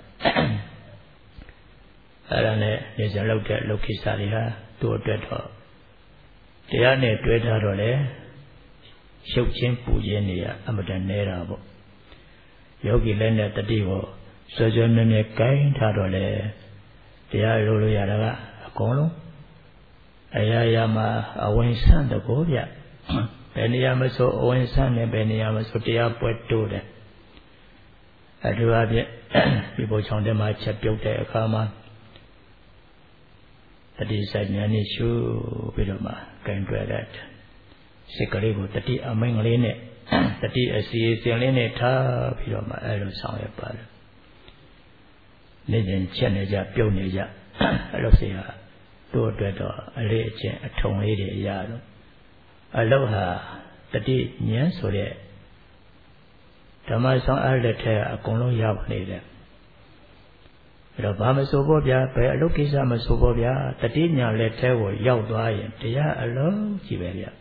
အဲ့ဒါနဲ့နေစလောက်တဲ့လောကိစ္စတွေဟာသူ့အတွက်တော့တရားနဲ့တွဲထားတော့လေရှုပ်ချင်းပူခြင်းနေရအမတန်နေတာပေါ့ယောဂီလည်းနဲ့တတိကိုဆွဲဆွဲမြဲမြဲကိုင်းထားတော့လေတရားလို့ရတာကအကုန်လုံးအရာရာမှာအဝင်ဆန့်တကောဗျဘယ်နေရာမဆိုအဝင်ဆန့်နဲ့ဘယ်နေရာမဆိုတရားပွဲတိုးတယ်အထူးအဖြင့်ဒီဘုံချောင်းထဲမှာချက်ပြုတ်တဲ့အခါမှာတတိဆိုင်ဉာဏ်နဲ့ရှုပြီးတော့မှကင်တွယ်တဲ့စိတ်ကလေးကိုတတိအမိန်ကလေးနဲ့တတိအစီအစဉ်လေးနဲ့ထားပြီးတော့မှအဲလိုဆောင်ရပါတယ်နေရင်ချက်နေကြပြုတ်နေကြအဲလိုစီဟာသူ့အတွက်တော့အလေးအကျင့်အထုံလေးတွေရတော့အလုံးဟာတတိဉာဏ်ဆိုတဲ့ဓမ္မဆောင်အားလက်ထဲအကုန်လုံးရောက်နေတယ်အဲ့တော့ဘာမဆိုပေါ့ဗျာဘယ်အလုပ်ကိစ္စမဆိုပေါ့ဗျာတတိညာလက်ထဲကိုရောက်သွားရင်တရားအလုံးကြီးပဲဗျာ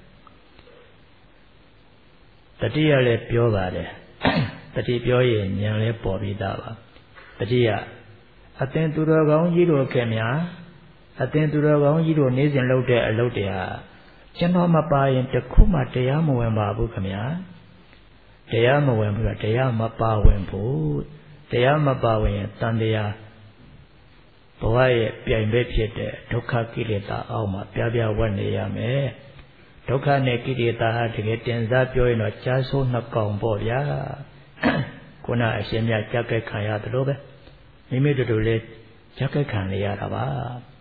တတိယလည်းပြောပါတယ်တတိပြောရင်ဉာဏ်လည်းပေါ်ပြီးသားပါတတိယအသင်သူတော်ကောင်းကြီးတို့ခင်ဗျာအသင်သူတော်ကောင်းကြီးတို့နေစဉ်လုပ်တဲ့အလုပ်တွေဟာကျွန်တော်မပါရင်တခုမှတရားမဝင်ပါဘူးခင်ဗျာတရားမဝင်ဘူးတရားမပါဝင်ဘူးတရားမပါဝင်ရင်တန်တရားဘဝရဲ့ပြိုင်ပဲဖြစ်တဲ့ဒုက္ခကိလေသာအောက်မှာပြပြဝတ်နေရမယ်ဒုက္ခနဲ့ကိလေသာဟာတကယ်တင်စားပြောရင်တော့ကြားဆိုးနှစ်ကောင်ပေါ့ဗျာခုနအရှင်မြတ်ကြက်ကြက်ခံရတယ်လို့ပဲမိမိတို့လည်းကြက်ကြက်ခံနေရတာပါ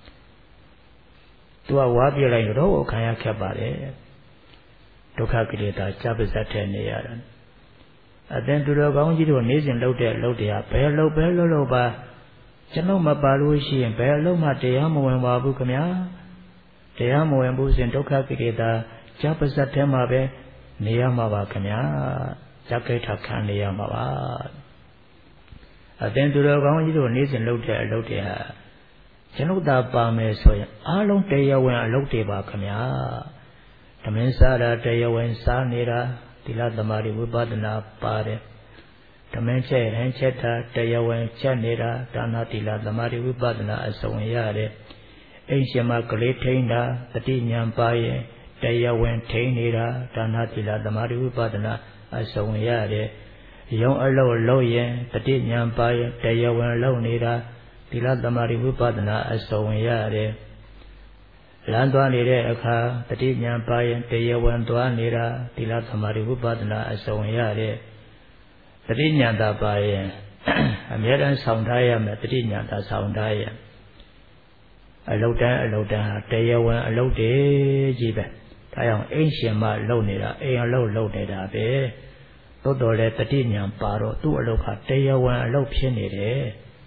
သူကဝါပြလိုက်တော့ခံရခက်ပါတယ်ဒုက္ခကိလေသာကြပ်ပါစက်ထဲနေရတာအသင်သူတော်ကောင်းကြီးတို့နေစဉ်လုပ်တဲ့အလုပ်တွေကဘယ်လုပ်ပါကျွန်တော်မပါလို့ရှိရင်ဘယ်အလုပ်မှတရားမဝင်ပါဘူးခင်ဗျာတရားမဝင်ဘူးဆိုရင်ဒုက္ခကိလေသာကြပ်ပါစက်ထဲမှာပဲနေရမှာပါခင်ဗျာဇဂိဋ္ဌခံနေရမှာပါအသင်သူတော်ကောင်းကြီးတို့နေစဉ်လုပ်တဲ့အလုပ်တွေဟာကျွန်ုပ်သာပါမယ်ဆိုရင်အားလုံးတရားဝင်အလုပ်တွေပါခင်ဗျာဓမ္မစားတာတရားဝင်စားနေတာသီလသမာဓိဝိပဿနာပါတယ်ဓမ္မချက်ဟန်ချက်တာတရားဝင်ချက်နေတာဒါနသီလသမာဓိဝိပဿနာအစုံရတယ်အိမ်ရှင်မကလေးထိန်းတာတတိညာပါရင်တရားဝင်ထိန်းနေတာဒါနသီလသမာဓိဝိပဿနာအစုံရတယ်ရုံအလုပ်လုပ်ရင်တတိညာပါရင်တရားဝင်လုပ်နေတာသီလသမာဓိဝိပဿနာအစုံရတယ်လမ်းသွားနေတဲ့အခါတတိညာပါရင်တရားဝင်သွားနေတာသီလသမာဓိဝိပဿနာအစုံရတယ်တတိညာတာပါရင်အမြဲတမ်းဆောင်ထားရမယ်တတိညာတာဆောင်ထားရအလုတ်တန်းဟာတရားဝင်အလုတ်တွေကြီးပဲဒါကြောင့်အိမ်ရှင်မလုံနေတာအိမ်အလုတ်လုံနေတာပဲသို့တော်လည်းတတိညာပါတော့သူ့အလုတ်ကတရားဝင်အလုတ်ဖြစ်နေတယ်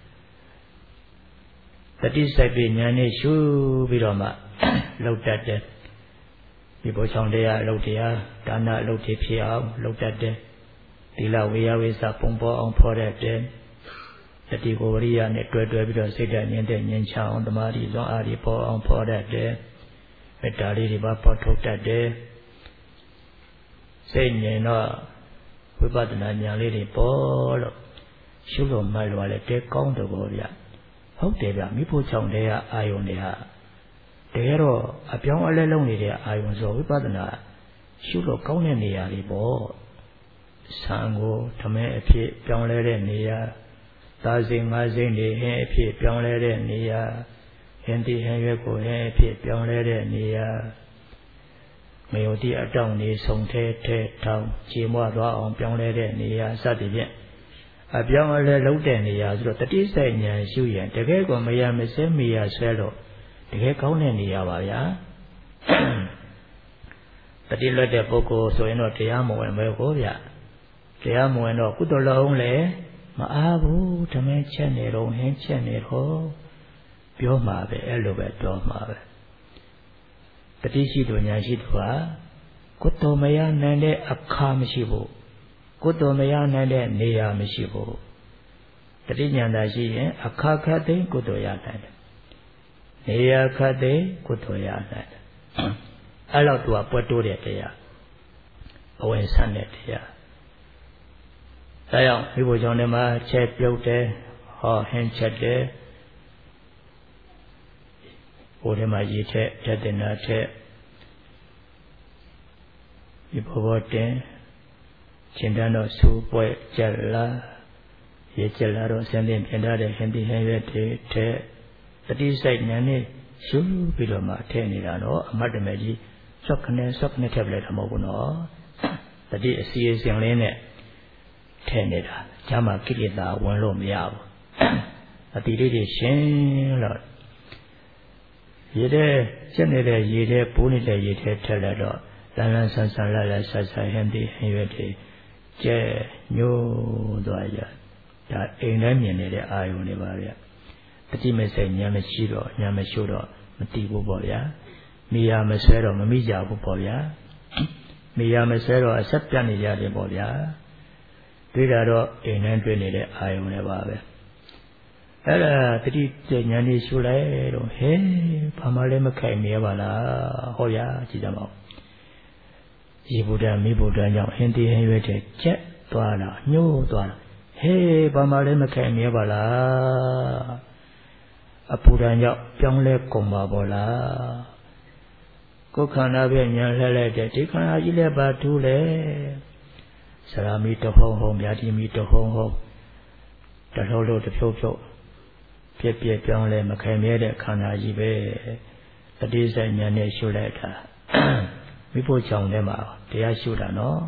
တတိစိုက်ပြီးဉာဏ်နဲ့ရှုပြီးတော့မှလှုပ်တတ်တယ်ဒီဘောချောင်းတရားအလုပ်တရားဒါနအလုပ်တွေဖြစ်အောင်လှုပ်တတ်တယ်သီလဝေယဝိသပုံပေါ်အောင်ဖော်တတ်တယ်တတိကိုဝရိယနဲ့တွဲပြီးတော့စိတ်ဓာတ်ဉာဏ်တဲ့ဉာဏ်ချအောင်တမာတိဇွန်အားဒီပေါ်အောင်ဖော်တတ်တယ်မေတ္တာလေးတွေပါပေါ်ထုတ်တတ်တယ်စိတ်ဉာဏ်တော့ဝိပဿနာဉာဏ်လေးတွေပေါ်လို့ရှုလို့မှတ်လို့လည်းတဲကောင်းတယ်ပေါ့ဗျာဟုတ်တယ်ဗျမိဖို့ချောင်းတဲ့အာယုန်တွေဟာတကယ်တော့အပြောင်းအလဲလုပ်နေတဲ့အာယုန်ဆိုဝိပဿနာရှုလို့ကောင်းတဲ့နေရာတွေပေါ့ဆံကိုဓမဲအဖြစ်ပြောင်းလဲတဲ့နေရာသာစိန်ငါးစိန်တွေဟင်းအဖြစ်ပြောင်းလဲတဲ့နေရာဟင်းတိဟင်းရွက်ကိုဟင်းအဖြစ်ပြောင်းလဲတဲ့နေရာမေယုတိအတောင်နေဆုံထဲထောင်ခြေမွသွားအောင်ပြောင်းလဲတဲ့နေရာစသဖြင့်အပြောင်းအလဲလုပ်တဲ့နေရာဆိုတော့တတိစိတ်ဉာဏ်ရှုရင်တကယ်ကိုမရမစဲမိရဆွဲလို့တကယ်ကောင်းတဲ့နေရာပါဗျာတတိလွတ်တဲ့ပုဂ္ဂိုလ်ဆိုရင်တော့တရားမဝင်ပဲကိုဗျတရားမဝင်တော့ကုသိုလ်လုံးလည်းမအားဘူးဓမ္မချက်နေတော့ဟင်းချက်နေတော့ပြောမှာပဲအဲ့လိုပဲပြောမှာပဲတတိရှိသူဉာဏ်ရှိသူဟာကုသိုလ်မရနိုင်တဲ့အခါမရှိဘူးကုသိုလ်မရနိုင်တဲ့နေရာမရှိဘူးတတိဉာဏ်သာရှိရင်အခါခတ်သိကုသိုလ်ရနိုင်တယ်နေရာခတ်သိကုသိုလ်ရနိုင်တယ်အဲ့တော့သူကပွက်တိုးတဲ့တရားအဝင်ဆန်းတဲ့တရားဒါကြောင့်မိဖို့ကြောင့်လည်းမှာချက်ပြုတ်တယ်ဟောဟင်းချက်တယ်ဟိုထဲမှာရေထက်တက်တင်တာထက်ဒီဘောတင်ရှင်တန်းတော့စူပွဲကြက်လာရေကြက်လာတော့ဆင်းတင်ပြင်ထားတဲ့ဟင်းတိဟင်းရွက်တွေထက်တတိစိတ်ဉာဏ်နဲ့ရှုပြီးတော့မှထည့်နေတာတော့အမတ်တမဲကြီးစော့ခနဲ့ထည့်ပလိုက်တာမဟုတ်ဘူးနော်တတိအစီအစဉ်လေးနဲ့ထည့်နေတာကျမ်းမှာကိလေသာဝင်လို့မရဘူးအတိလေးတွေရှင်းလို့ရေတဲ့ကျက်နေတဲ့ရေတဲ့ပိုးနေတဲ့ရေတဲ့ထည့်လိုက်တော့လန်းလန်းဆန်းဆန်းလာဆက်ဟင်းတိဟင်းရွက်တွေကျဲညိုးသွားရဒါအိမ်ထဲမြင်နေတဲ့အာယုန်တွေပါဗျတတိမစိတ်ဉာဏ်မရှိတော့ဉာဏ်မရှိတော့မသိဘူးပေါ့ဗျာမိယာမဆွဲတော့မမိကြဘူးပေါ့ဗျာမိယာမဆွဲတော့အဆက်ပြတ်နေကြတယ်ပေါ့ဗျာတွေ့တာတော့အိမ်ထဲတွေ့နေတဲ့အာယုန်တွေပါပဲအဲ့ဒါတတိဉာဏ်ကြီးရှုလိုက်တော့ဟဲဘာမှလည်းမခိုင်မြဲပါလားဟောရကြည့်ကြပါဦးရေဗုဒ္ဓမိဗုဒ္ဓကြောင့်ဟင်းတိဟင်းရွက်တဲ့ကျက်သွားတာညှိုးသွားတာဟေးဘာမှလည်းမခိုင်မြဲပါလားအပူဒဏ်ကြောင့်ပြောင်းလဲကုန်ပါဘောလားကိုယ်ခန္ဓာပဲညာလှဲလိုက်တဲ့ဒီခန္ဓာကြီးလည်းဘာထူးလဲစရာမီတဟုံဟုံမြာတိမီတဟုံဟုံတလုံးလုံးတစ်ဖြုတ်ဖြုတ်ပြက်ပြက်ပြောင်းလဲမခိုင်မြဲတဲ့ခန္ဓာကြီးပဲတတိစိတ်ဉာဏ်နဲ့ရှုလိုက်တာမိဖို့ကြောင့်လည်းမှာတရားရှုတာနော်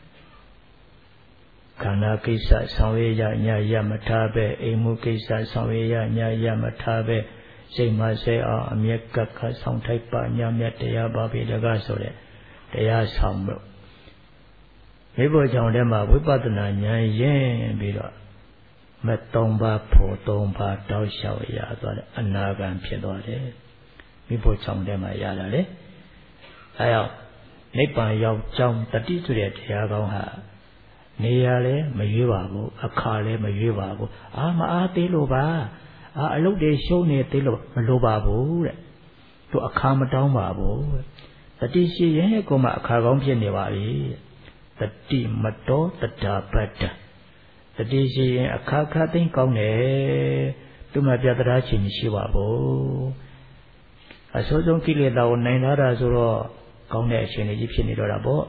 ခန္ဓာကိစ္စဆောင်ရွက်ရညာရမထားပဲအိမ်မှုကိစ္စဆောင်ရွက်ရညာရမထားပဲစိတ်မဆဲအောင်အမျက်ကပ်ခတ်ဆောင်ထိုက်ပါညာမြတ်တရားပါပေတကားဆိုတဲ့တရားဆောင်လို့မိဖို့ကြောင့်လည်းမှာဝိပဿနာဉာဏ်ရင်းပြီးတော့မသုံးပါဖို့သုံးပါတောက်လျှောက်ရသွားတယ်အနာဂံဖြစ်သွားတယ်မိဖို့ကြောင့်လည်းမှာရတာလေအဲကြောင့်နိဗ္ဗာန်ရောက်ကြောင်းတတိဆိုတဲ့တရားကောင်းဟာနေရလဲမရွေးပါဘူးအခါလဲမရွေးပါဘူးမအားသေးလို့ပါအလုပ်တွေရှုံးနေသေးလို့မလိုပါဘူးတဲ့သူအခါမတောင်းပါဘူးတတိရှိရင်ကိုမှအခါကောင်းဖြစ်နေပါပြီတတိမတော်တတာပတ္တတတိရှိရင်အခါခါသိမ့်ကောင်းတယ်သူမှပြတရားချင်းမရှိပါဘူးအစိုးဆုံးကိလေသာကိုနိုင်လာတာဆိုတော့ကောင်းတဲ့အရှင်ကြီးဖြစ်နေတော့တာပေါ့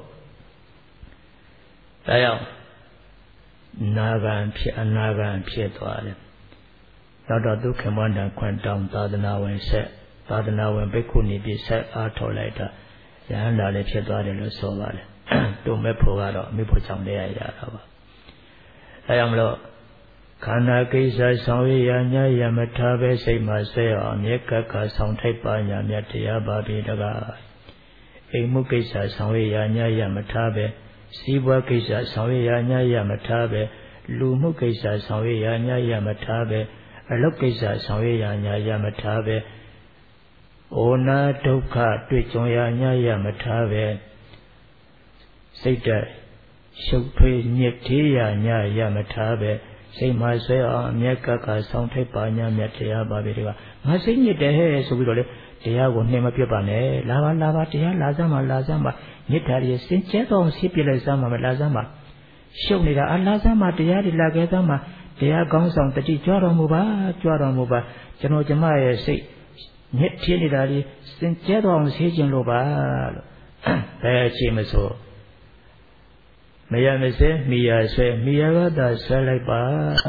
ဒါကြောင့်နာဂံဖြစ်အနာဂံဖြစ်သွားတယ်နောက်တော့ဒုက္ခမန္တန်ခွန်တောင်းသာသနာဝင်ဆက်သာသနာဝင်ဘိက္ခုနီပြဆက်အားထုတ်လိုက်တာယဟန္တာလည်းဖြစ်သွားတယ်လို့ဆိုပါတယ်တို့မဲ့ဖို့ကတော့မိဖို့ကြောင့်လည်းရတာပါအဲကြောင့်မလို့ခန္ဓာကိစ္စဆောင်ရညာယမထားပဲစိတ်မှာဆဲအောင်မြက်ကကဆောင်ထိုက်ပါညာမြတ်တရားပါပြီတကားအိမ်မှုကိစ္စဆောင်ရညာယမထားပဲစီးပွားကိစ္စဆောင်ရညာယမထားပဲလူမှုကိစ္စဆောင်ရညာယမထားပဲအလုပ်ကိစ္စဆောင်ရညာယမထားပဲဩနာဒုက္ခတွေ့ကြုံရညာယမထားပဲစိတ်တရှုပ်ထွေးညစ်ထေးရညာယမထားပဲစိတ်မှာဆွဲအောင်အမျက်ကကဆောင်ထိုက်ပါညာမြတ်တရားပါပဲဒီကငါစိတ်ညစ်တယ်ဟဲ့ဆိုပြီးတော့လေတရားကိုနှိမ်မပြတ်ပါနဲ့လာပါတရားလာစမ်းပါညစ်တာတွေစင်ကြဲတော့ဆေးပြလိုက်စမ်းပါမယ်လာစမ်းပါရှုပ်နေတာလာစမ်းပါတရားတွေလာခဲ့စမ်းပါတရားကောင်းဆောင်တတိကြွတော်မူပါကျွန်တော်ကျမရဲ့စိတ်ညစ်ထေးနေတာတွေစင်ကြဲတော့ဆေးခြင်းလို့ပါလို့ဘယ်အချိန်မဆိုမရမစဲမိရဆွဲမိရကသာဆွဲလိုက်ပါ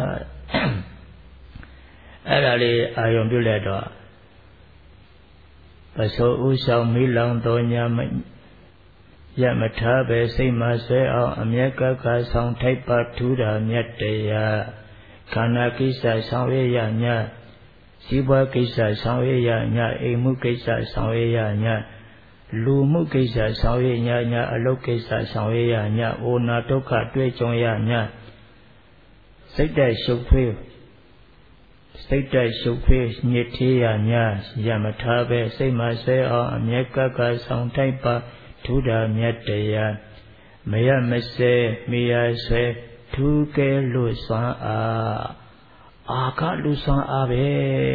အဲ့ဒါလေးအာယုံပြုလိုက်တော့ပစောဥဆောင်မိလောင်တော်ညာရမထားပဲစိတ်မှဆွဲအောင်အမျက်ကကဆောင်ထိုက်ပါထူတာမြတ်တရားခန္ဓာကိစ္စဆောင်ရညာစီးပွားကိစ္စဆောင်ရညာအိမ်မှုကိစ္စဆောင်ရညာလူမှုကိစ္စဆောင်ရညာအလုပ်ကိစ္စဆောင်ရညာဩနာဒုက္ခတွေ့ကြုံရညာစိတ်တက်ရှုပ်ထွေးညစ်ထေးရညာရမထားပဲစိတ်မှဆွဲအောင်အမျက်ကကဆောင်ထိုက်ပါထူတာမြတ်တရားမရမစဲမိရဆွဲထူးကဲလို့စွမ်းအာကလူစွမ်းအားပဲ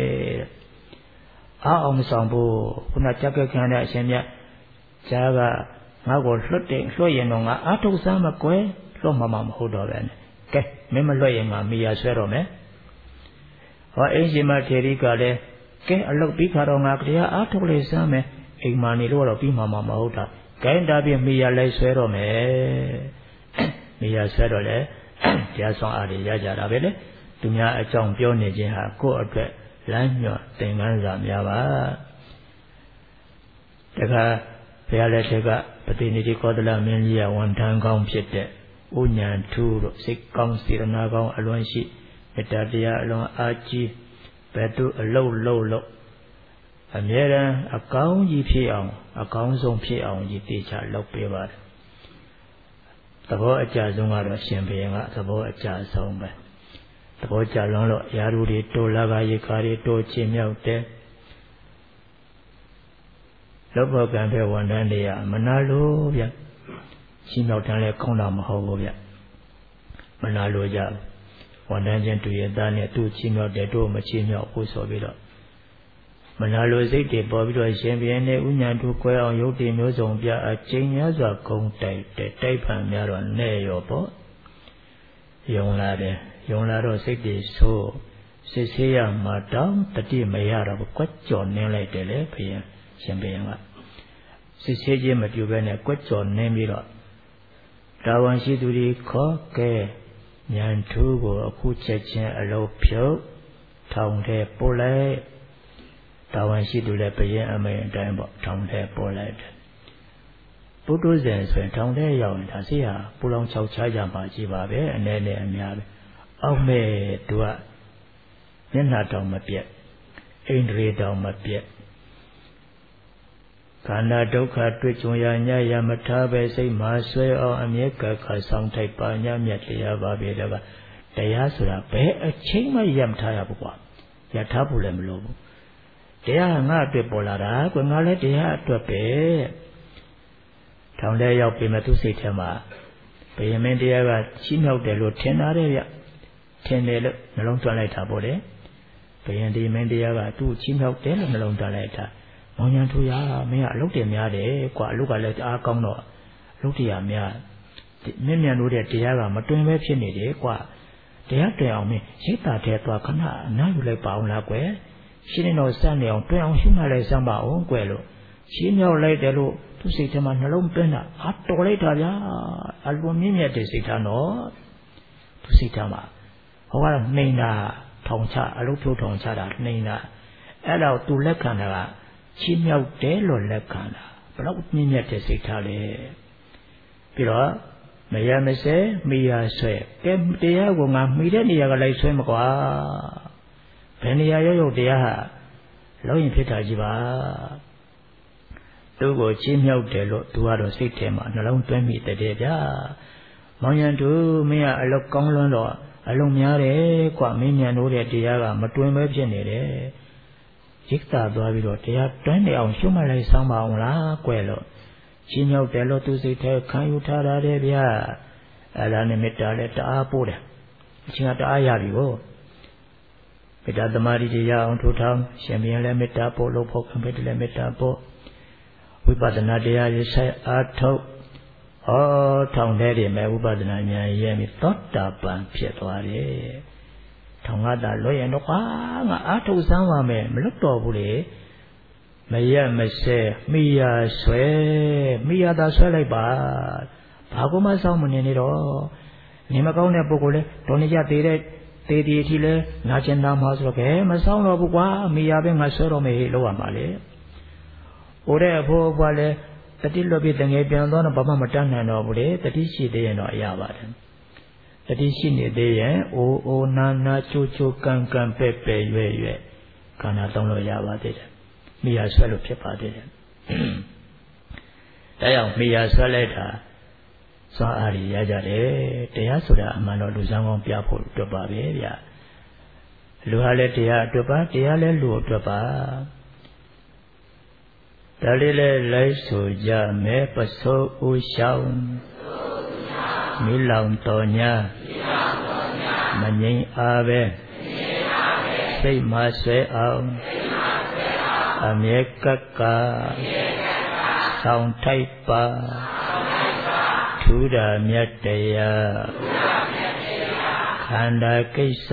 အောင်မဆောင်ဘူးခုနကြက်ကခံတဲ့အရှင်မြတ်ဈာကငါ့ကိုလွတ်ရင်တော့ငါအာထုတ်စမ်းမကွယ်လွတ်မှာမဟုတ်တော့ပဲနဲ့ကဲမင်းမလွတ်ရင်ငါမိရဆွဲတော့မယ်ဟောအင်းရှင်မထေရီကလည်းကဲအလုတ်ပြီးခါတော့ငါတရားအာထုတ်လေစမ်းမယ်အိမ်မာနေလို့တော့ပြီးမှာမဟုတ်တာကဲဒါပြင်မိရလိုက်ဆွဲတော့မယ်မိရဆွဲတော့လေတရားဆောင်အားတွေရကြတာပဲလေသူများအကြောင်းပြောနေခြင်းဟာကိုယ့်အတွက်လမ်းညွှန်သင်ခန်းစာများပါတခါဘုရားလက်ထက်ကပတိနိတိကောသလမင်းကြီးကဝန်ထမ်းကောင်းဖြစ်တဲ့ဥညာထူးတို့စိတ်ကောင်းစေတနာကောင်းအလွန်ရှိမေတ္တာတရားအလွန်အားကြီးဘယ်သူအလုံးလို့အမြဲတမ်းအကောင်းကြီးဖြစ်အောင်အကောင်းဆုံးဖြစ်အောင်ကြီးတေချာလုပ်ပေးပါတယ်သဘောအကျဆုံးကတော့ရှင်ဘုရင်ကသဘောအကျဆုံးပဲသဘောကျလွန်းလို့ရာထူးတွေတိုးလာကရေခါတွေတိုးချင်မြောက်တယ်လောဘကံပဲဝန်ထမ်းတွေကမနာလို့ဗျချီးမြှောက်တန်းလဲကောင်းတာမဟုတ်ဘူးဗျမနာလို့ကြဝန်ထမ်းချင်းတူရသားနဲ့သူ့ချီးမြှောက်တယ်တို့မချီးမြှောက်ဘူးဆိုပြီးတော့မနာလိုစိတ်တွေပေါ်ပြီးတော့ရှင်ပြန်နဲ့ဥညာတို့ကွဲအောင်ရုပ်တည်မျိုးစုံပြအကျဉ်းများစွာဂုံတိုက်ဖန်များတော့နဲ့ရောပေါ့ယုံလာတော့စိတ်တွေဆိုးစစ်ဆေးရမှာတောင်းတတိမရတော့ဘူးကွက်ကြော်နင်းလိုက်တယ်လေဘုရင်ရှင်ဘုရင်ကစစ်ဆေးခြင်းမပြုဘဲနဲ့ကွက်ကြော်နင်းပြီးတော့တာဝန်ရှိသူတွေခေါ်ကဲဉာဏ်ထူးကိုအခုချက်ချင်းအလုပ်ဖြုတ်ထောင်ထဲပို့လိုက်တာဝန်ရှိသူလည်းဘုရင်အမိန့်အတိုင်းပေါ့ထောင်ထဲပို့လိုက်တယ်ပုထုဇဉ်ဆိုရင်ထောင်ထဲရောက်ရင်ဒါစိဟာပူလောင်ချောက်ချကြပါကြည့်ပါပဲအနေနဲ့အများပဲအောက်မဲ့သူကမျက်နှာတောင်မပြတ်အိန္ဒြေတောင်မပြတ်ခန္ဓာဒုက္ခတွေ့ကြုံရညရမထားပဲစိတ်မှာဆွဲအောင်အမြဲကခါဆောင်ထိုက်ပါညမြတ်တရားပါပဲတကတရားဆိုတာဘယ်အချိန်မှရမထားရဘူးကွာရထားဖို့လည်းမလိုဘူးတရားငါအတွက်ပေါ်လာတာကွငါလည်းတရားအတွက်ပဲထောင်ထဲရောက်ပြီမဲ့သူစိတ်ထဲမှာဘုရင်မင်းတရားကချီးမြှောက်တယ်လို့ထင်တာတဲ့ဗျထင်တယ်လို့နှလုံးသွင်းလိုက်တာပေါ့လေဘုရင်ဒီမင်းတရားကသူ့ချီးမြှောက်တယ်လို့နှလုံးသွင်းလိုက်တာမောင်ညာထူရမင်းကအလုပ်တွေများတယ်ကွာအလုပ်ကလည်းအားကောင်းတော့အလုပ်တရားများမြင့်မြတ်လို့တဲ့တရားကမတွင်ပဲဖြစ်နေတယ်ကွာတရားတွင်အောင်မင်းရိတ်တာထဲသွားခဏအနားယူလိုက်ပါအောင်လားကွယ်ရှင်းနေတော့စနေအောင်တွင်အောင်ရှင်းမှလိုက်စမ်းပါအောင်ကွယ်လို့ချီးမြှောက်လိုက်တယ်လို့သူစိတ်ထဲမှာနှလုံးသွင်းတာတော်လိုက်တာဗျာအလွန်မြင့်မြတ်တဲ့စိတ်ထားနော်သူစိတ်ထားမှာဟောကတော့နှိမ်တာထောင်ချအလုပ်ဖြုတ်ထောင်ချတာနှိမ်တာအဲ့တော့သူလက်ခံတာကချီးမြှောက်တယ်လို့လက်ခံတာဘယ်တော့မြင့်မြတ်တဲ့စိတ်ထားလဲပြီးတော့မရမစဲမိရဆွဲကဲတရားကိုငါမိတဲ့နေရာကလိုက်ဆွဲမကွာဘယ်နေရာရောက်ရောက်တရားဟာလုံးရင်ဖြစ်တာကြီးပါသူ့ကိုချီးမြှောက်တယ်လို့သူကတော့စိတ်ထဲမှာနှလုံးသွင်းမိတဲ့ဗျာမောင်ရန်တို့မင်းကအလောက်ကောင်းလွန်းတော့အလုံးများတယ်ကွာမင်းမြန်လို့တဲ့တရားကမတွင်ပဲဖြစ်နေတယ်ရိတ်တာသွားပြီးတော့တရားတွန်းနေအောင်ရှုမှတ်လိုက်ဆောင်ပါအောင်လားကွယ်လို့ချီးမြှောက်တယ်လို့သူစိတ်ထဲခံယူထားတာတဲ့ဗျာအဲ့ဒါနဲ့မေတ္တာလည်းတအားပို့တယ်အချင်းကတအားရပြီကိုမေတ္တာသမာဓိတရားအောင်ထူထောင်ရှင်ဘုရင်လည်းမေတ္တာပို့လို့ဖို့ခံပဲလည်းမေတ္တာပို့ဝိပဿနာတရားရဆိုင်အားထုတ်ထောင်ထဲတွေမဲ့ဝိပဿနာဉာဏ်ရဲ့ပြီးသောတာပန်ဖြစ်သွားတယ်ထောင်ကတာလွတ်ရင်တော့ငါအားထုတ်စမ်းပါမယ်မလွတ်တော့ဘူးလေမရမစဲမိရဆွဲမိရသာဆွဲလိုက်ပါဘာကိုမှစောင့်မနေနဲ့တော့နေမကောင်းတဲ့ပုဂ္ဂိုလ်လဲဒေါနေကြသေးတဲ့သေးဒီအထိလဲနာကျင်နာမှာဆိုတော့ကဲမစောင့်တော့ဘူးကွာမိရပဲငါဆွဲတော့မယ်လို့ရမှာလေဟိုတဲ့အဖိုးအဖွားလဲတတိလွတ်ပြီးတငယ်ပြန်သွားတော့ဘာမှမတတ်နိုင်တော့ဘူးလေတတိရှိသေးရင်တော့အရပါတယ်တတိရှိနေသေးရင်အိုနာနာချိုချိုကန်ကန်ပဲ့ပဲ့ရွဲ့ရွဲ့ခန္ဓာသုံးလို့ရပါသေးတယ်မိယာဆွဲလို့ဖြစ်ပါသေးတယ်ဒါကြောင့်မိယာဆွဲလိုက်တာစွမ်းအားရကြတယ်တရားဆိုတာအမှန်တော့လူစမ်းကောင်းပြဖို့အတွက်ပါပဲဗျလူဟာလည်းတရားအတွက်ပါတရားလည်းလူအတွက်ပါဒါလေးလည်းလိုက်ဆိုကြမယ်ပစိုးဦးရှောင်းမိလောင်တော်ညာမငြိမ်အားပဲစိတ်မဆွဲအောင်အမြဲကပ်ကဆောင်ထိုက်ပါထူတာမြတ်တရားခန္ဓာကိစ္စ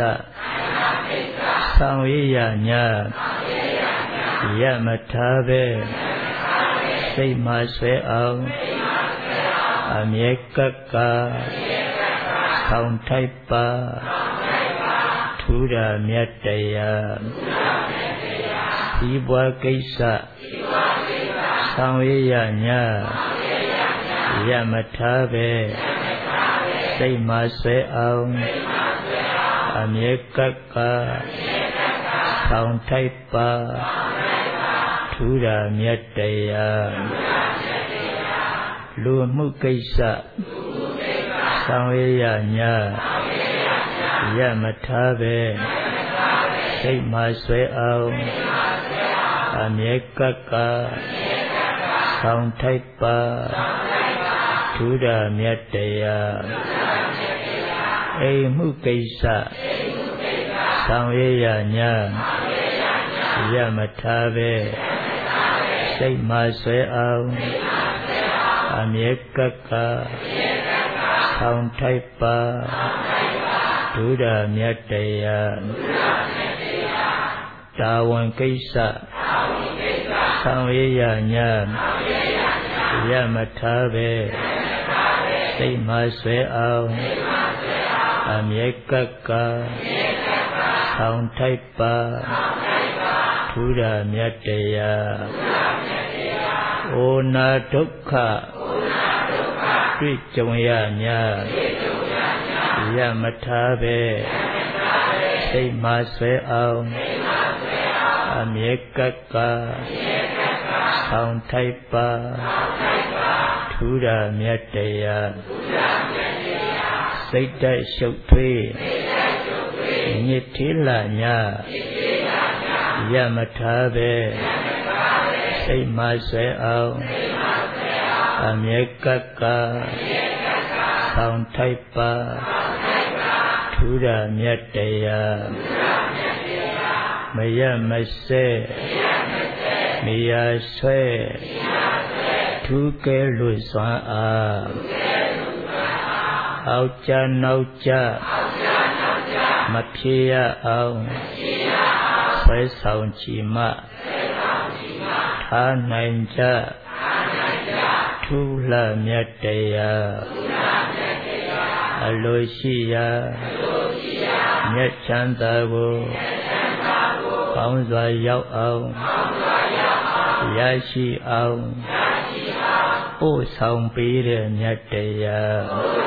ဆောင်ရရညာရမထားပဲစိတ်မဆွဲအောင်အမြဲကပ်ကဆောင်ထိုက်ပါထူတာမြတ်တရားဒီဘွားကိစ္စဆောင်ရရညာရမထားပဲစိတ်မဆွဲအောင်အမြဲကပ်ကဆောင်ထိုက်ပါထူတာမြတ်တရားလူမှုကိစ္စဆောင်ရရညာရမထားပဲစိတ်မဆွဲအောင်အမြဲကပ်ကဆောင်ထိုက်ပါထူတာမြတ်တရားအိမ်မှုကိစ္စဆောင်ရရညာရမထားပဲစိတ်မဆွဲအောင်အမြဲကပ်ကဆောင်ထိုက်ပါထဒုဒမြတ်တရားတာဝန်ကိစ္စဆောင်ရရညာရမထားပဲစိတ်မဆွဲအောင်အမြဲကပ်ကဆောင်ထိုက်ပါဒုဒမြတ်တရားဩနာဒုက္ခတွေ့ကြုံရညာရမထားပဲစိတ်မဆွဲအောင်အမြဲကပ်ကဆောင်ထိုက်ပါထူးတာမြတ်တရားစိတ်တက်ရှုပ်ထွေးညစ်ထေးလာညာရမထားပဲစိတ်မဆွဲအောင်အမြဲကပ်ကဆောင်ထိုက်ပါထူးတာမြတ်တရားမရမစဲမရဆွဲထူးကဲလွတ်စွမ်းအားအောက်ကြနောက်ကြမဖြေရအောင်ဆွဲဆောင်ချီမှထားနိုင်ကြထူးလှမြတ်တရားအလိုရှိရာမြတ်ချမ်းသာကိုကောင်းစွာရောက်အောင်ရရှိအောင်ပို့ဆောင်ပေးတဲ့မြတ်တရား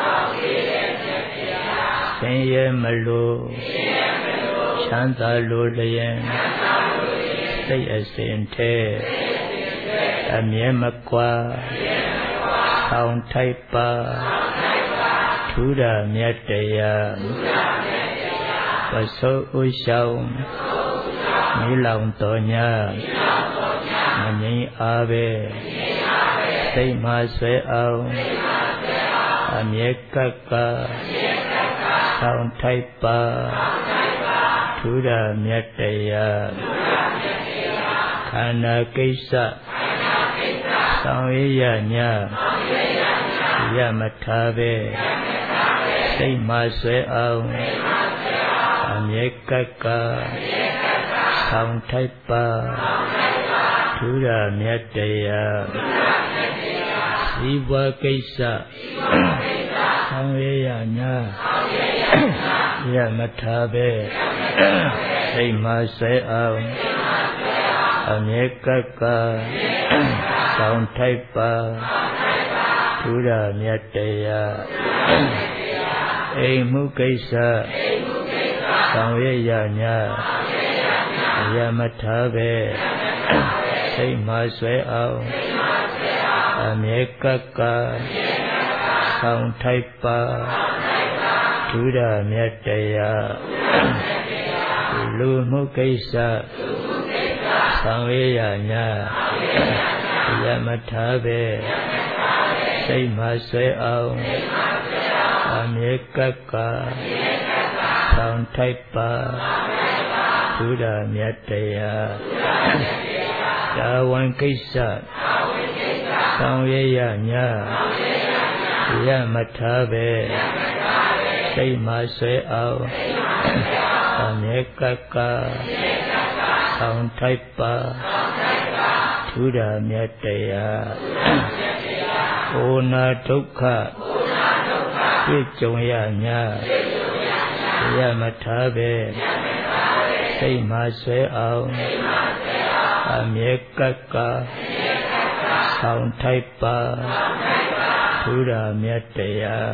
ဆင်းရဲမလို့ချမ်းသာလို့လျင်စိတ်အစဉ်ထဲအမြဲမကွာဆောင်ထိုက်ပါထူးတာမြတ်တရားပစိုးဥရှောင်းမိလောင်တော်ညာမငြိမ်းအားပဲစိတ်မဆွဲအောင်အမြဲကပ်ကဆောင်ထိုက်ပါထူးတာမြတ်တရားခန္ဓာကိစ္စဆောင်ရရညာရမထားပဲစိတ်မဆွဲအောင်အမြဲကပ်ကဆောင်ထိုက်ပါထူးတာမြတ်တရားဒီဘဝကိစ္စဆောင်ရရညာရမထားပဲစိတ်မဆွဲအောင်အမြဲကပ်ကဆောင်ထိုက်ပါထူးတာမြတ်တရားအိမ်မှုကိစ္စဆောင်ရရညာရမထားပဲစိတ်မဆွဲအောင်အမြဲကပ်ကဆောင်ထိုက်ပါထူးတာမြတ်တရားလူမှုကိစ္စဆောင်ရရညာရမထားပဲစိတ်မဆွဲအောင်အမြဲကပ်ကဆောင်ထိုက်ပါထူးတာမြတ်တရားတာဝန်ကိစ္စဆောင်ရရညာရမထားပဲစိတ်မဆွဲအောင်အမြဲကပ်ကဆောင်ထိုက်ပါထူးတာမြတ်တရားဩနာဒုက္ခတွေ့ကြုံရညာရမထားပဲစိတ်မဆွဲအောင်အမြဲကပ်ကဆောင်ထိုက်ပါထူးတာမြတ်တရား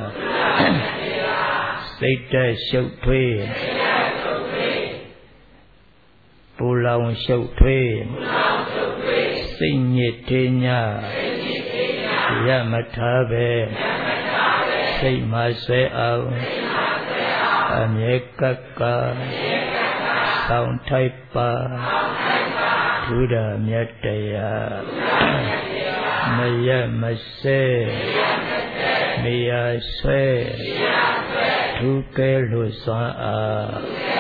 စိတ်တက်ရှုပ်ထွေးပူလောင်ရှုပ်ထွေးစိတ်ညစ်တေးညာရမထားပဲစိတ်မဆွဲအောင်အမြဲကပ်ကဆောင်ထိုက်ပါထူးတာမြတ်တရားမရမစဲမရဆွဲထူးကဲလို့စွမ်းအား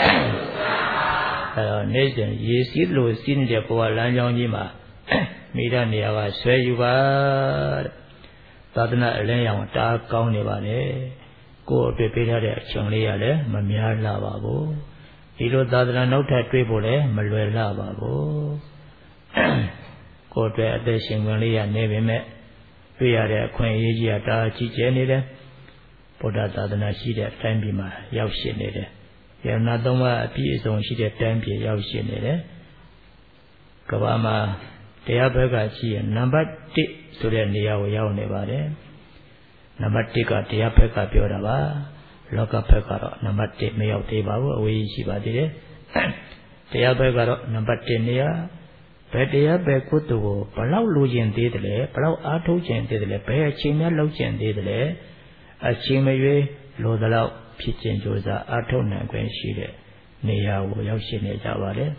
အဲတော့နေ့စဉ်ရေစီးလို့စီးနေတဲ့ဘဝလမ်းကြောင်းကြီးမှာမိတဲ့နေရာကဆွဲယူပါတဲ့သာသနာအလင်းရောင်တားကောင်းနေပါလေကိုယ်အတွက်ပေးထားတဲ့အချိန်လေးရလည်းမများလှပါဘူးဒီလိုသာသနာနောက်ထပ်တွေးဖို့လည်းမလွယ်လှပါဘူးကိုယ်အတွက်အသက်ရှင်ခွင့်လေးရနေပေမဲ့တွေ့ရတဲ့အခွင့်အရေးကြီးတာဒါကြီးကျယ်နေတယ်ဗုဒ္ဓသာသနာရှိတဲ့အတိုင်းပြည်မှာရောက်ရှိနေတယ်ယန္နာသုံးပါးအပြည့်အစုံရှိတဲ့တိုင်းပြည်ရောက်ရှိနေတယ်ကမ္ဘာမှာတရားဘက်ကရှိရင်နံပါတ်1ဆိုတဲ့နေရာကိုရောက်နေပါတယ်နံပါတ်1ကတရားဘက်ကပြောတာပါလောကဘက်ကတော့နံပါတ်1မရောက်သေးပါဘူးအဝေးကြီးရှိပါသေးတယ်တရားဘက်ကတော့နံပါတ်1နေရာဘယ်တရားပဲကုသိုလ်ကိုဘလောက်လိုချင်သေးတယ်လဲဘလောက်အားထုတ်ချင်သေးတယ်လဲဘယ်အချိန်များလုပ်ချင်သေးတယ်လဲအချိန်မရွေးလိုသလောက်ဖြစ်ခြင်းကြိုးစားအားထုတ်နိုင်ခွင့်ရှိတဲ့နေရာကိုရောက်ရှိနေကြပါတယ်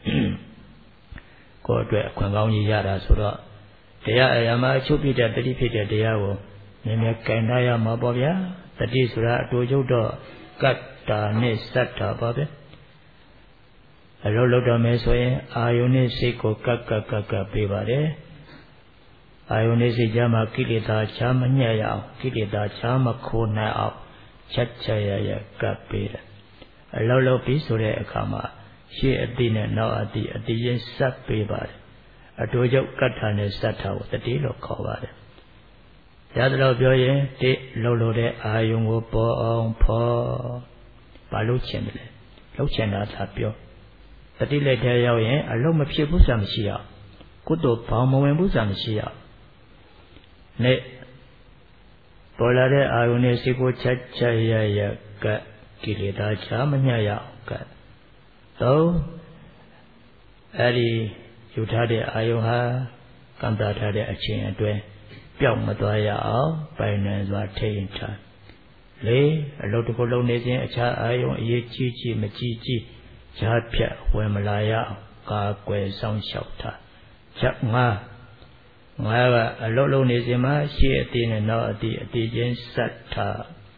ကိုယ်အတွက်အခွင့်ကောင်းကြီးရတာဆိုတော့တရားအရာမှာအချုပ်ပြတဲ့တတိဖြစ်တဲ့တရားကိုမြဲမြဲကင်ထားရမှာပေါ့ဗျာတတိဆိုတာအတူချုပ်တော့ကတ္တာနဲ့စတ္တာပါပဲအလုံးလုံးတော်မယ်ဆိုရင်အာယုန်နဲ့စိတ်ကိုကပ်ပေးပါတယ်အာယုန်နဲ့စိတ်ကြားမှာကိလေသာချာမညှက်ရအောင်ကိလေသာချာမခိုးနိုင်အောင်ချက်ရကပ်ပေးတယ်အလုံးလုံးပြီးဆိုတဲ့အခါမှာရှေ့အတိနဲ့နောက်အတိချင်းစပ်ပေးပါတယ်အတူချုပ်ကတ္တာနဲ့စတ္တာကိုတတိလို့ခေါ်ပါတယ်ရသလိုပြောရင်တိလုံလို့တဲ့အာယုန်ကိုပေါ်အောင်ဖော်ဘာလို့ချင်တယ်လဲလှုပ်ချင်တာသာပြောတတိလက်ထဲရောက်ရင်အလုံးမဖြစ်ဘူးဆိုတာမရှိရကုသိုလ်ဘောင်မဝင်ဘူးဆိုတာမရှိရနဲ့ပေါ်လာတဲ့အာယုန်နဲ့စိတ်ကိုချက်ရကကိလေသာချာမညှရအောင်ကသုံးအဲ့ဒီယူထားတဲ့အာယုန်ဟာကံတာထားတဲ့အချိန်အတွင်းပျောက်မသွားရအောင်ပိုင်နိုင်စွာထိန်းထားလေးအလုပ်တစ်ခုလုပ်နေခြင်းအခြားအာယုန်အရေးကြီးမကြီးဈာဖြတ်ဝင်မလာရအောင်ကာကွယ်ဆောင်ရှောက်ထားချက်ငါကအလုပ်လုပ်နေခြင်းမှာရှေ့အသေးနဲ့နောက်အသေးချင်းစက်ထား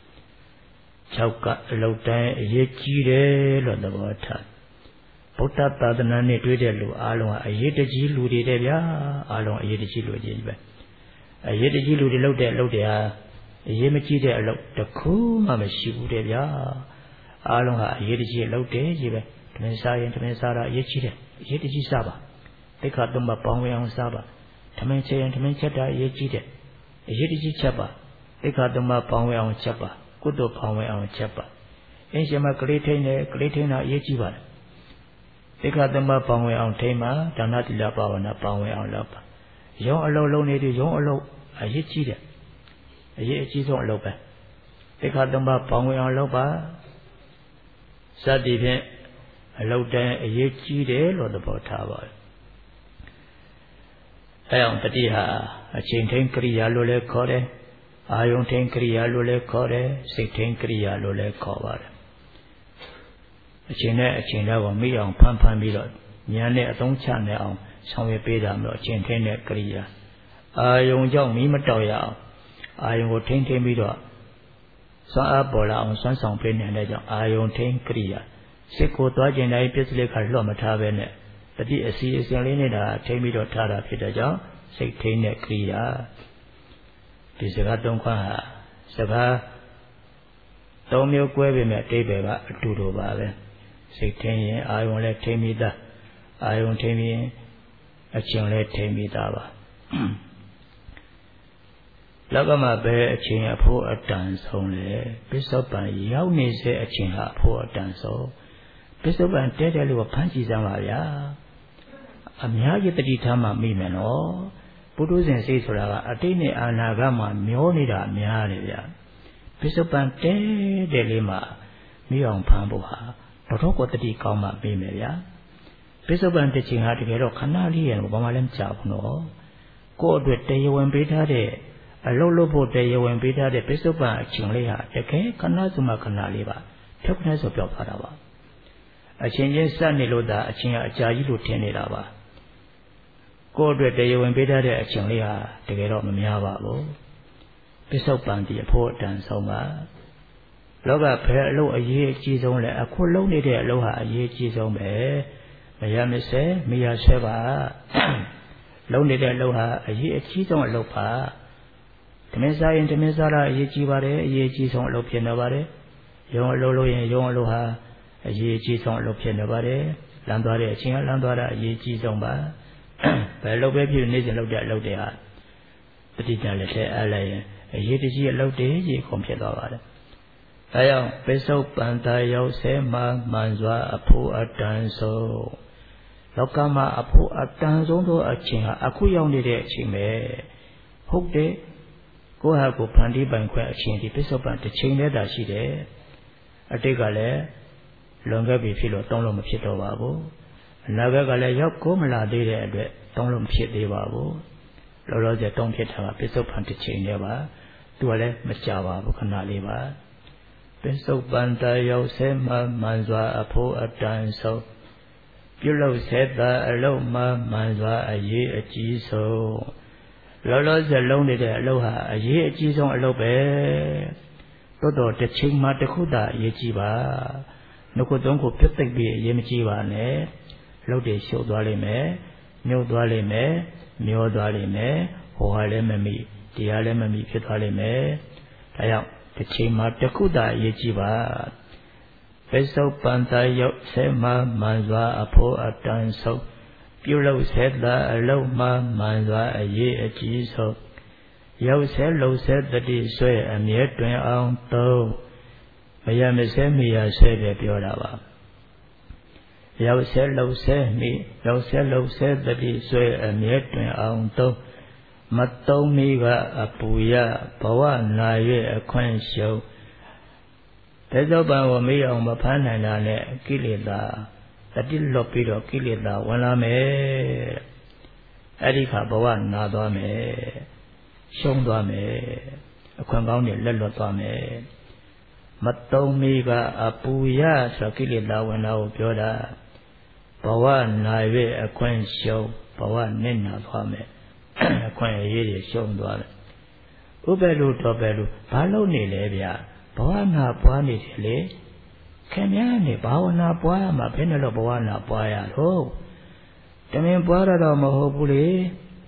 6ကအလုပ်တိုင်းအရေးကြီးတယ်လို့သဘောထားဗုဒ္ဓသာသနာနဲ့တွေ့တဲ့လူအားလုံးကအရေးတကြီးလူတွေတဲ့ဗျာအားလုံးအရေးတကြီးလူကြီးပဲအရေးတကြီးလူတွေလုပ်တဲ့အလုပ်တွေဟာအရေးမကြီးတဲ့အလုပ်တစ်ခုမှမရှိဘူးတဲ့ဗျာအားလုံးဟာအရေးတကြီးလုပ်တယ်ကြီးပဲတမင်စားရင်တမင်စားတာအရေးကြီးတယ်အရေးတကြီးစားပါတိခါသုံးပါပေါင်းဝဲအောင်စားပါတမင်ချက်ရင်တမင်ချက်တာအရေးကြီးတယ်အရေးတကြီးချက်ပါတိခါသုံးပါပေါင်းဝဲအောင်ချက်ပါကုသိုလ်ပေါင်းဝဲအောင်ချက်ပါအင်းရှင်မကလေးထိန်တယ်ကလေးထိန်တာအရေးကြီးပါတယ်တိခါသုံးပါပေါင်းဝဲအောင်ထိန်ပါဒါနသီလဘာဝနာပေါင်းဝဲအောင်လုပ်ပါရုံးအလုံးလုံးနေတဲ့ရုံးအလုံးအရေးကြီးတယ်အရေးအကြီးဆုံးအလုပ်ပဲတိခါသုံးပါပေါင်းဝဲအောင်လုပ်ပါစသည်ဖြင့်အလုပ်တိုင်းအရေးကြီးတယ်လို့သဘောထားပါတယ်အဲအောင်တတိဟာအချိန်ထိန်ကရိယာလို့လည်းခေါ်တယ်အာယုန်ထိန်ကရိယာလို့လည်းခေါ်တယ်စိတ်ထိန်ကရိယာလို့လည်းခေါ်ပါတယ်အချိန်နဲ့အချိန်တော့မိအောင်ဖန်ပြီးတော့ဉာဏ်နဲ့အသုံးချနိုင်အောင်ဆောင်ရွက်ပေးတာမျိုးအချိန်ထိန်တဲ့ကရိယာအာယုန်ကြောင့်မိမတောက်ရအောင်အာယုန်ကိုထိန်ပြီးတော့စွမ်းအားပေါ်လာအောင်စွမ်းဆောင်ပေးနိုင်တဲ့ကြောင့်အာယုန်ထိန်ကရိယာစိတ်ကိုသွားကျင်တိုင်းပြစ္ဆလိခါလွှတ်မထားပဲနဲ့တတိအစီအစဉ်လေးနဲ့ဒါထိန်ပြီးတော့ထားတာဖြစ်တဲ့ကြောင့်စိတ်ထိန်တဲ့ကရိယာဒီစကားသုံးခွန်းဟာစကားသုံးမျိုးကွဲပေမဲ့အတိပ္ပယ်ကအတူတူပါပဲစိတ်ထိန်ရင်အာယုန်လည်းထိန်ပြီးသားအာယုန်ထိန်ရင်အချိန်လည်းထိန်ပြီးသားပါလောကမှာပဲအချိန်အဖို့အတန်ဆုံးလေပစ္စုပန်ရောက်နေစေအချိန်ဟာအဖို့အတန်ဆုံးပစ္စုပန်တဲတဲလို့ဖမ်းကြည့်စမ်းပါဗျာအများကြီးတတိထားမှမိမယ်နော်ပုထုဇဉ်စိတ်ဆိုတာကအတိတ်နဲ့အာနာဂတ်မှာမျောနေတာများတယ်ဗျာပစ္စုပန်တဲတဲလေးမှာမိအောင်ဖမ်းဖို့ဟာတော့ကိုတတိကောင်းမှမိမယ်ဗျာပစ္စုပန်တစ်ချိန်ဟာတကယ်တော့ခဏလေးရဲ့ဘာမှလည်းမကြောက်ဘူးနော်ကိုယ့်အတွက်တရားဝင်ပေးထားတဲ့အလုပ်လုပ်ဖို့တရားဝင်ပေးထားတဲ့ပစ္စုပန်အချိန်လေးဟာတကယ်ခဏစုမှခဏလေးပါဖြုတ်ခနဲ့ဆိုပြောထားတာပါအချိန်ချင်းစနေလို့သာအချိန်ကအကြာကြီးလို့ထင်နေတာပါကိုယ့်အတွက်တရားဝင်ပေးထားတဲ့အချိန်လေးဟာတကယ်တော့မများပါဘူးပစ္စုပန်ဒီအဖို့အတန်ဆုံးပါလောကဘယ်အလုပ်အရေးအကြီးဆုံးလဲအခုလုံးနေတဲ့အလုပ်ဟာအရေးကြီးဆုံးပဲမရမစဲမရဆွဲပါလုံးနေတဲ့အလုပ်ဟာအရေးအကြီးဆုံးအလုပ်ပါတ Temesa in Temesara, Yechibare, Yechison Lopianabare, Yon Lolo and Yon Loha, Yechison Lopianabare, Landare, Chinga Landara, Yechizomba, Belobe, you need to look at Lodea. But it doesn't say Alay, a Yeti Lode, ye compare. Ayang Peso Pantayo Sema Manzwa Apu Atanso Lokama Apu Atanzo to a chinga, Akuyong de Chime Hook de Go have go Pandi Banque a chin, the Peso Pant, the chain that she did. A tegale longer be filo Tonlom Pito Babu. Nagagale Yoko Mala de Tonlom Pit de Babu. Lolo de Tom Pita, Peso Pant chain never. Duale Machava, Bukanaliva. Peso Bantayo Sema Manzwa Apo Atanso Pulo said that Aloma Manzwa a ye a Jiso Lolo's alone de Aloha a ye a Jison Alobe Todo the Ching Matakuda Yejiba Nokodonko Pitek be Yemijiba ne Lode Show Dwalime Mio Dwalime Mio Dwalime Hohalememi Dialememi Pitwalime Ayam the Chima Takuda Yejiba Peso Pantayo Sema Manzwa Apo Atanso Pulo said that Aloma Manzwa a ye a Jiso Yo said low said that he swear and yet twin on toe Mayamisemia said a Piorava Yo said low said me Yo said low said that he swear and yet twin on toe Matomiga Apuya Pawa Naye a Quan show. There's a bow me on Mapanana Kilida, that did lopido Kilida, when I may Erika Bawan Nadame, Shondame, a Quangoni Lelotame Matomiga Apuya Sakilida when I Pioda Pawa Naye a Quan show, Pawa Nina Fame. Quite a year shown to us. Ubelu Tobelu, Palo Nilevia, Boana Puanitile, Kenyani, Bawana Puama, Penelo Boana Puaya, ho. The main Puara Mohobuli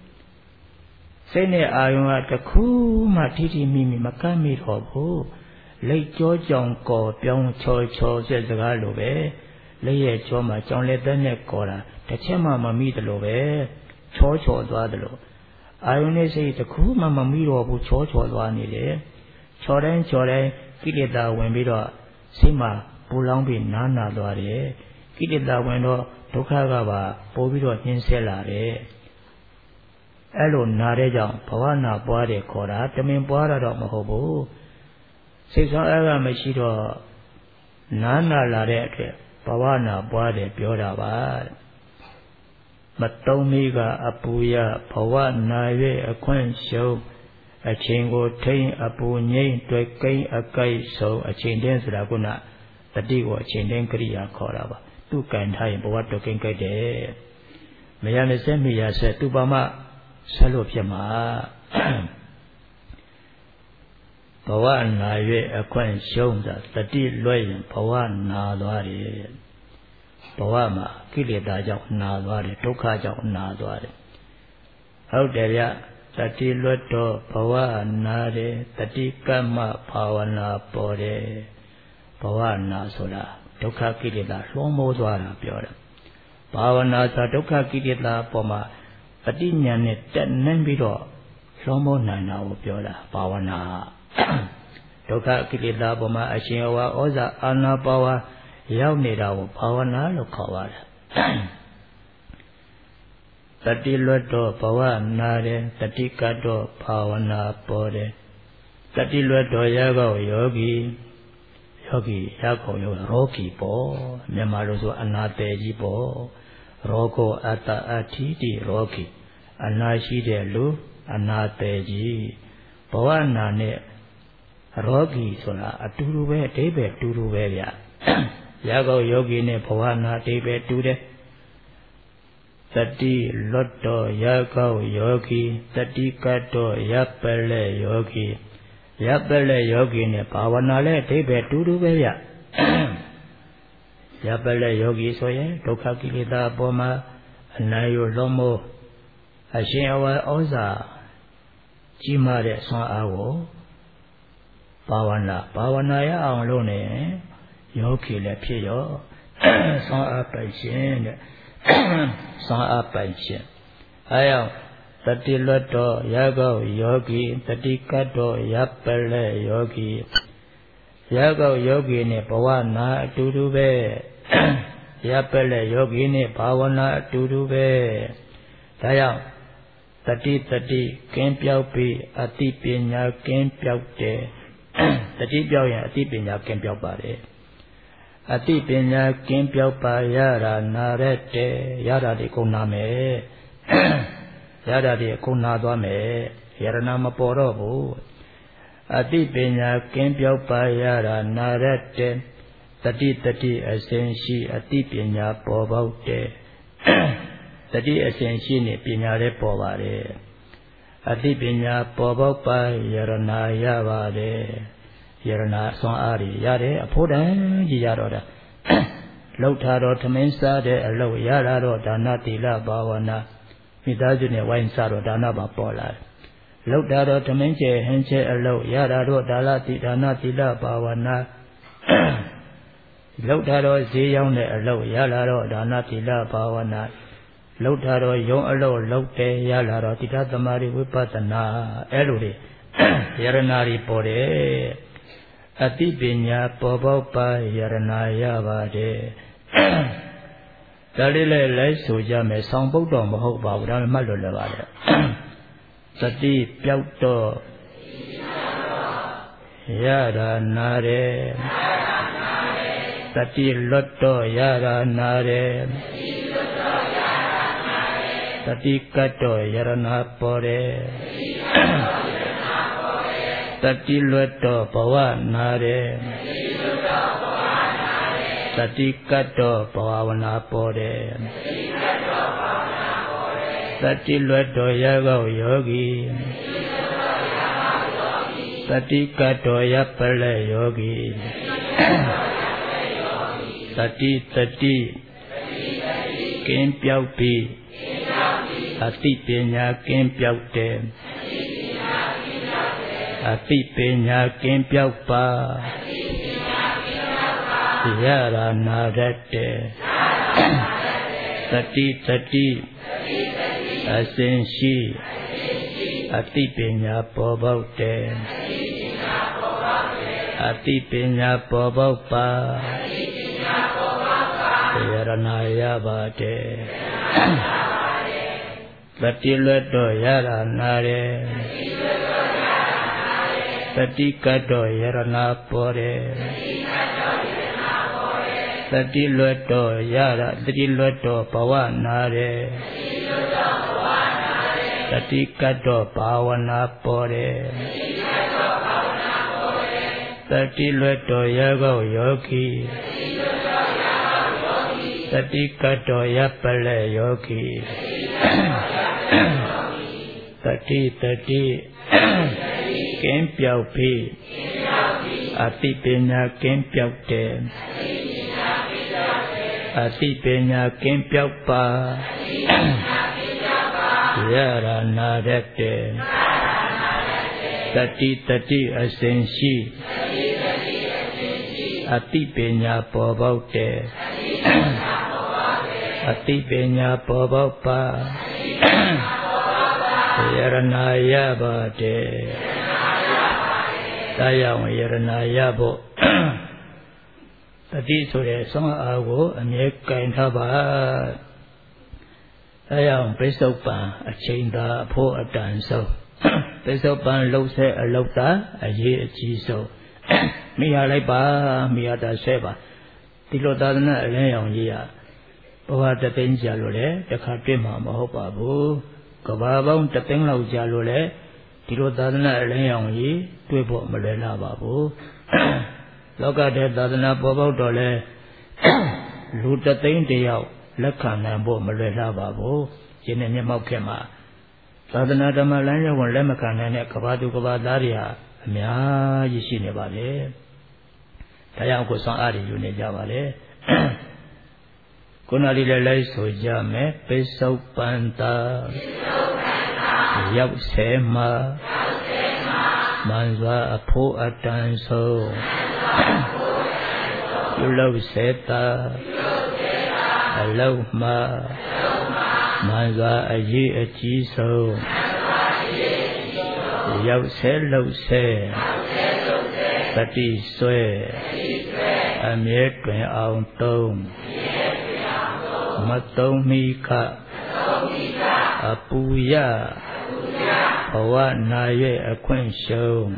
Sene Ayunga Taku, Matiti Mimi, Makami Hobu, Lake George Uncle, Pyong Choi Cho, says the Galobe, Lay Choma, John Lebene Cora, Tachema Mamidalobe, Cho Cho Dwadalo. I only say the cool mamma miro who church was one day. Choren, Kilida when Miro, Sima, Pulambi Nana Dore, Kilida when Tokagawa, Bobido Inselare. Elo Nareja, Pawana Bode Cora, the main border of Mahobo. Says however, Machito Nana Larete, Pawana Bode Piodava. Matomiga Apuya Pawa Naye a Quan show a chingo tain Apu Nye to a Kai a Kai so a chain dance Laguna, the Digo chain den Korea Korava, 2 kind high Bawa talking Kade. Mayana Semia said to Bama Salopyama Pawa Naye a Quan show that the D Loyan Pawa Nadari. Pawama, Kilida Jok Nadwari, Toka Jok Nadwari. How dare ya, Tati Loto, Pawa Nare, Tati Kama Pawana Pore, Pawana Sola, Toka Kilida, Lomo Dwara Pure. Pawana Toka Kilida Poma, Patinyane, Tenenbido, Lomo Nana Pure, Pawana. Toka Kilida Poma, Ashiwa, Oza, Anna Pawa. Yaunida Pawana Lokawada Tati Loto Pawa Nare, Tati Kato Pawana Pore, Tati Loto Yago Yogi Yako Yoga Roki Po, Memaruso Anateji Po, Roko Ata Atiti Roki, Anashi de Lu, Anateji, Pawana Ne Roki Sola, Aturu Tebe Turu Yago Yogi ne Pawana Tebe Tude Tati Lotto Yago Yogi Tati Kato Yapele Yogi Yapele Yogi ne Pawana le Tebe Tudu Beya Yapele Yogi Soye Toka Kilida Boma Anayo Lomo Ashin Awa Oza ကြီးမားတဲ့ဆွမ်းအားကိုဘာဝနာရအောင်လုပ်နေယောဂီလည်းဖြစ်ရောဆွမ်းအားပိုင်ရှင်တဲ့ဆွမ်းအားပိုင်ရှင်အဲကြောင့်တတိလွတ်တော်ရကောက်ယောဂီတတိကတ်တော်ရပ်ပလဲယောဂီရကောက်ယောဂီနဲ့ဘဝနာအတူတူပဲရပ်ပလဲယောဂီနဲ့ဘာဝနာအတူတူပဲဒါကြောင့်တတိကင်းပြောက်ပြီးအတိပညာကင်းပြောက်တယ်တတိပြောက်ရင်အတိပညာကင်းပြောက်ပါတယ်အတိပညာကင်းပြောက်ပါရတာနာရက်တယ်ရတာဒီကုန်နာမယ်ရတာဒီကုန်နာသွားမယ်ယရနာမပေါ်တော့ဘူးအတိပညာကင်းပြောက်ပါရတာနာရက်တယ်တတိအစဉ်ရှိအတိပညာပေါ်ပေါက်တယ်တတိအစဉ်ရှိနေပညာလည်းပေါ်ပါတယ်အတိပညာပေါ်ပေါက်ပါယရနာရပါတယ်ယရနာဆွမ်းအားရတယ်အဖို့တန်ကြီးရတော့တာလှုပ်ထားတော့သမင်းစားတဲ့အလုပ်ရလာတော့ဒါနသီလဘာဝနာမိသားစုနဲ့ဝိုင်းစားတော့ဒါနပါပေါ်လာတယ်လှုပ်ထားတော့သမင်းကျဲဟင်းကျဲအလုပ်ရလာတော့ဒါနသီလဘာဝနာလှုပ်ထားတော့ဈေးရောက်တဲ့အလုပ်ရလာတော့ဒါနသီလဘာဝနာလှုပ်ထားတော့ယုံအလုပ်လုပ်တယ်ရလာတော့တိတ္တသမารိဝိပဿနာအဲ့လိုတွေယရနာတွေပေါ်တယ်အတိပညာပေါ်ပေါက်ပါယရနာရပါတယ်ဒါလေးလည်းလိုက်ဆိုကြမယ်ဆောင်းပုတ်တော်မဟုတ်ပါဘူးဒါမှမှတ်လို့လည်းပါတယ်သတိပြောက်တော့ရတာနာတယ်သတိလွတ်တော့ရတာနာတယ်တတိကတ်တော်ယရနာပေါ်တယ်တတိလွတ်တော်ဘဝနာတယ်တတိကတ်တော်ဘဝနာပေါ်တယ်တတိလွတ်တော်ရကောက်ယောဂီတတိကတ်တော်ရပ်ပလဲယောဂီတတိကင်းပြောက်ပြီးအတိပညာကင်းပြောက်တယ်အတိပညာကင်းပြောက်ပါရတာနာရက်တယ်တတိအစဉ်ရှိအတိပညာပေါ်ပေါက်တယ်အတိပညာပေါ်ပေါက်ပါယရနာရပါတယ်တတိလွတ်တော်ရတာနာတယ်တတိကတ်တော်ယရနာပေါ်တယ်တတိလွတ်တော်ရတာတတိလွတ်တော်ဘဝနာတယ်တတိကတ်တော်ဘာဝနာပေါ်တယ်တတိလွတ်တော်ရကောက်ယောဂီတတိကတ်တော်ရပ်ပလဲယောဂီတတိကင်းပြောက်ပြီးအတိပညာကင်းပြောက်တယ်အတိပညာကင်းပြောက်ပါရတာနာရက်တယ်တတိအစဉ်ရှိအတိပညာပေါ်ပေါက်တယ်အတိပညာပေါ်ပေါက်ပါယရနာရပါတယ်တရားဝင်ယရနာရဖို့တတိဆိုတဲ့ဆွမ်းအားကိုအမြဲကင်ထားပါတရားဝင်ပိဿုပံအချိန်သာအဖို့အတန်ဆုံးပိဿုပံလှုပ်ဆက်အလုပ်သာအရေးအကြီးဆုံးမိရလိုက်ပါမိရတာဆဲပါဒီလိုသာသနာအလင်းရောင်ကြီးကဘဝတသိန်းကြာလို့လေတခါတွေ့မှာမဟုတ်ပါဘူးကဘာပေါင်းတသိန်းလောက်ကြာလို့လေဒီလိုသာသနာအလင်းရောင်ကြီးတွေ့ဖို့မလွယ်လာပါဘူးလောကတဲ့သာသနာပေါ်ပေါက်တော့လေလူတသိန်းတယောက်လက်ခံနိုင်ဖို့မလွယ်လာပါဘူးယင်းနဲ့မျက်မှောက်ခဲ့မှာသာသနာဓမ္မလမ်းရောက်ဝင်လက်မခံနိုင်တဲ့ကဘာသူကဘာသားတွေဟာအများကြီးရှိနေပါလေဒါကြောင့်ကိုဆွမ်းအားတွေယူနေကြပါလေခုနလေးလည်းလိုက်ဆိုကြမယ်ပိဿုပန္တာရောက်ဆဲမှာ Man Zwa Apo Atanso Yulo Seta Hello Ma Man Zwa Aji Ajiso Yau Se Lo Se Tati Sue Amye Tuen Aung Tông Matông Mi Ka Apuya Hawa Na Yue Akwin Shou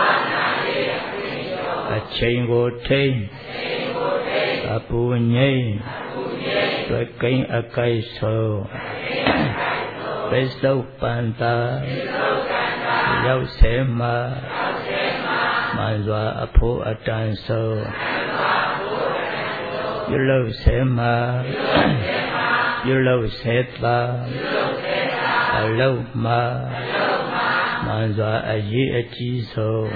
Achain Go Tain Apu Nyay Tue Kain Akai So Pesau Panta Yau Se Ma Man Zwa Apo Atanso Yulo Se Ma Yulo Seta Hello Ma Man Zwa Aji Ajiso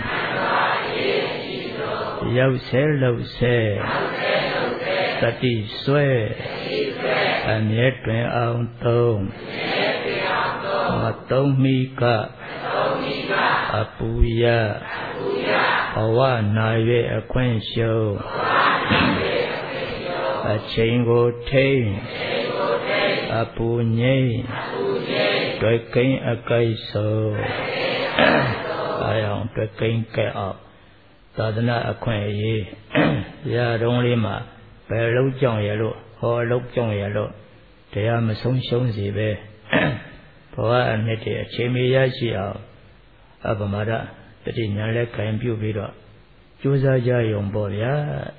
Yau Se Lo Se Tati Sue Amye Tuen Aung Tông Matông Mi Ka Apuya Hawa Na Yue Akwin Shou Achain Go Tain Apu Nyay Tue Kain Akai So Ayong Tue Kain Kai Ao Tadana Akwin Ye Ya Rong Li Ma Bai Lou Jiang Ye Lo Ho Lou Jiang Ye Lo Tia Ma Song Xiong Si Be Bwa Anete Achain Mi Ya Shi Ao Abamada Tati Nyan Le Kain Pyu Pi Do Chusa Ja Yong Bo Bya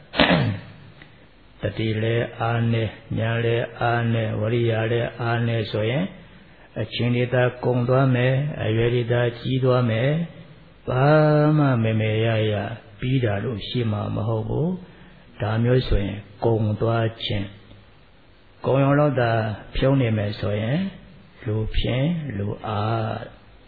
Tati Le Ane Nyan Le Ane Wariya Le Ane So Yen Achain Li Ta Kong Twa Me Ayue Li Ta Ji Twa Me Ba Ma Me Me Ya Ya Pi Da Lo Shi Ma Ma Ho Bu Da Myo So Yen Kong Twa Chin Kong Yong Lo Ta Phyong Ne Me So Yen Lu Phyin Lu A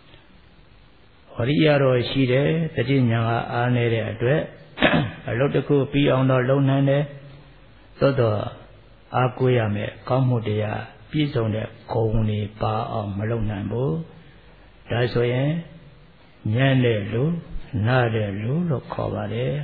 Wariya Ro Shi De Tati Nyan Ga Ane De Atwet Alo Taku Pi Aung Do Long Nan De Todo Aku Ya Me Kaung Mu Tia Pi Song De Kong Ni Pa Aung Ma Long Nan Bu Da So Yen Nyan De Lu Na De Lu Lo Khaw Ba De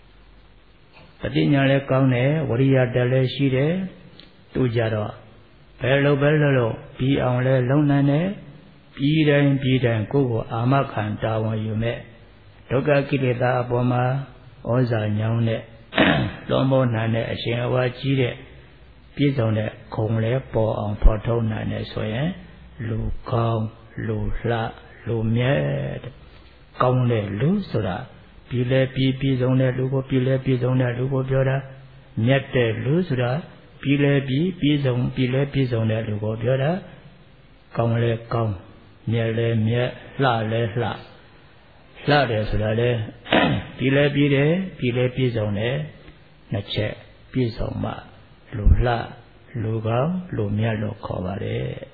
Tati Nyan Le Kaung Ne Wariya Da Le Shi De Tu Ja Do Bai Lo Pi Aung Le Long Nan De Pi Dain Ko Ko Ama Khan Ta Won Yu Me Dukka Kileta Apo Ma Oza Nyaung De Long Mo Nan De Achain Awa Ji De Pi Song De Kong Le Po Aung Pho Thau Nan De So Yen Lu Kaung Lu Hla Lu Myet Kaung De Lu So Da Pi Le Pi Song De Lu Ko Pi Le Pi Song De Lu Ko Pyo Da Myet De Lu So Da Pi Le Pi Song De Lu Ko Pyo Da Kaung Le Kaung Myet Le Myet Hla Le Hla Hla De So Da Le Pi Le Pi Song De Na Chet Pi Song Ma Lu Hla Lu Kaung Lu Myet Lo Khaw Ba De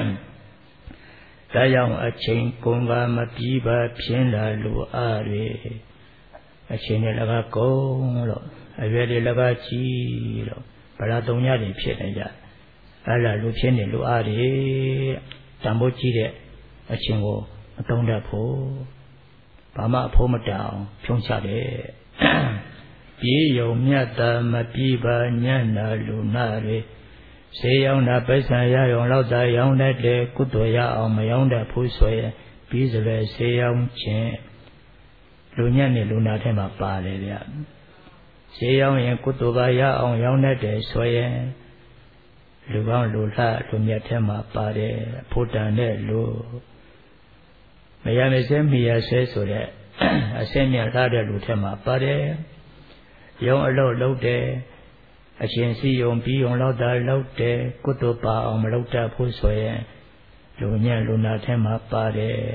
Da Yaung Achain Kong Ka Ma Pi Ba Phyin La Lu A Twe Achain De Laga Kong Lo Ayue De Laga Ji Lo Bala Tong Nya De Phit Ne Ja Ala Lu Phyin De Lu A De Tambo Ji De Achain Ko Ma Tong Dat Pho Ba Ma Pho Ma Taung Phyon Cha De Pi Yong Myat Ta Ma Pi Ba Nyan Na Lu Na Twe Se Yaung Na Pai San Ya Yong Lao Ta Yaung Dat De Kut To Ya Aung Ma Yaung Dat Pho So Yen Pi Se Le Se Yaung Chin Lu Nyan Ne Lu Na The Ma Pa Le Bya Se Yaung Yen Kut To Ba Ya Aung Yaung Dat De So Yen Lu Kaung Lu Hla Lu Myet The Ma Pa De Pho Tan De Lu Maya Me Se Miya Se So De Asen Myat Hla De Lu The Ma Pa De Yaung Alo Lau De Achain Si Yong Pi Yong Lao Ta Lau De Kut To Pa Aung Ma Lau Ta Pho So Yen Lu Nyan Lu Na The Ma Pa De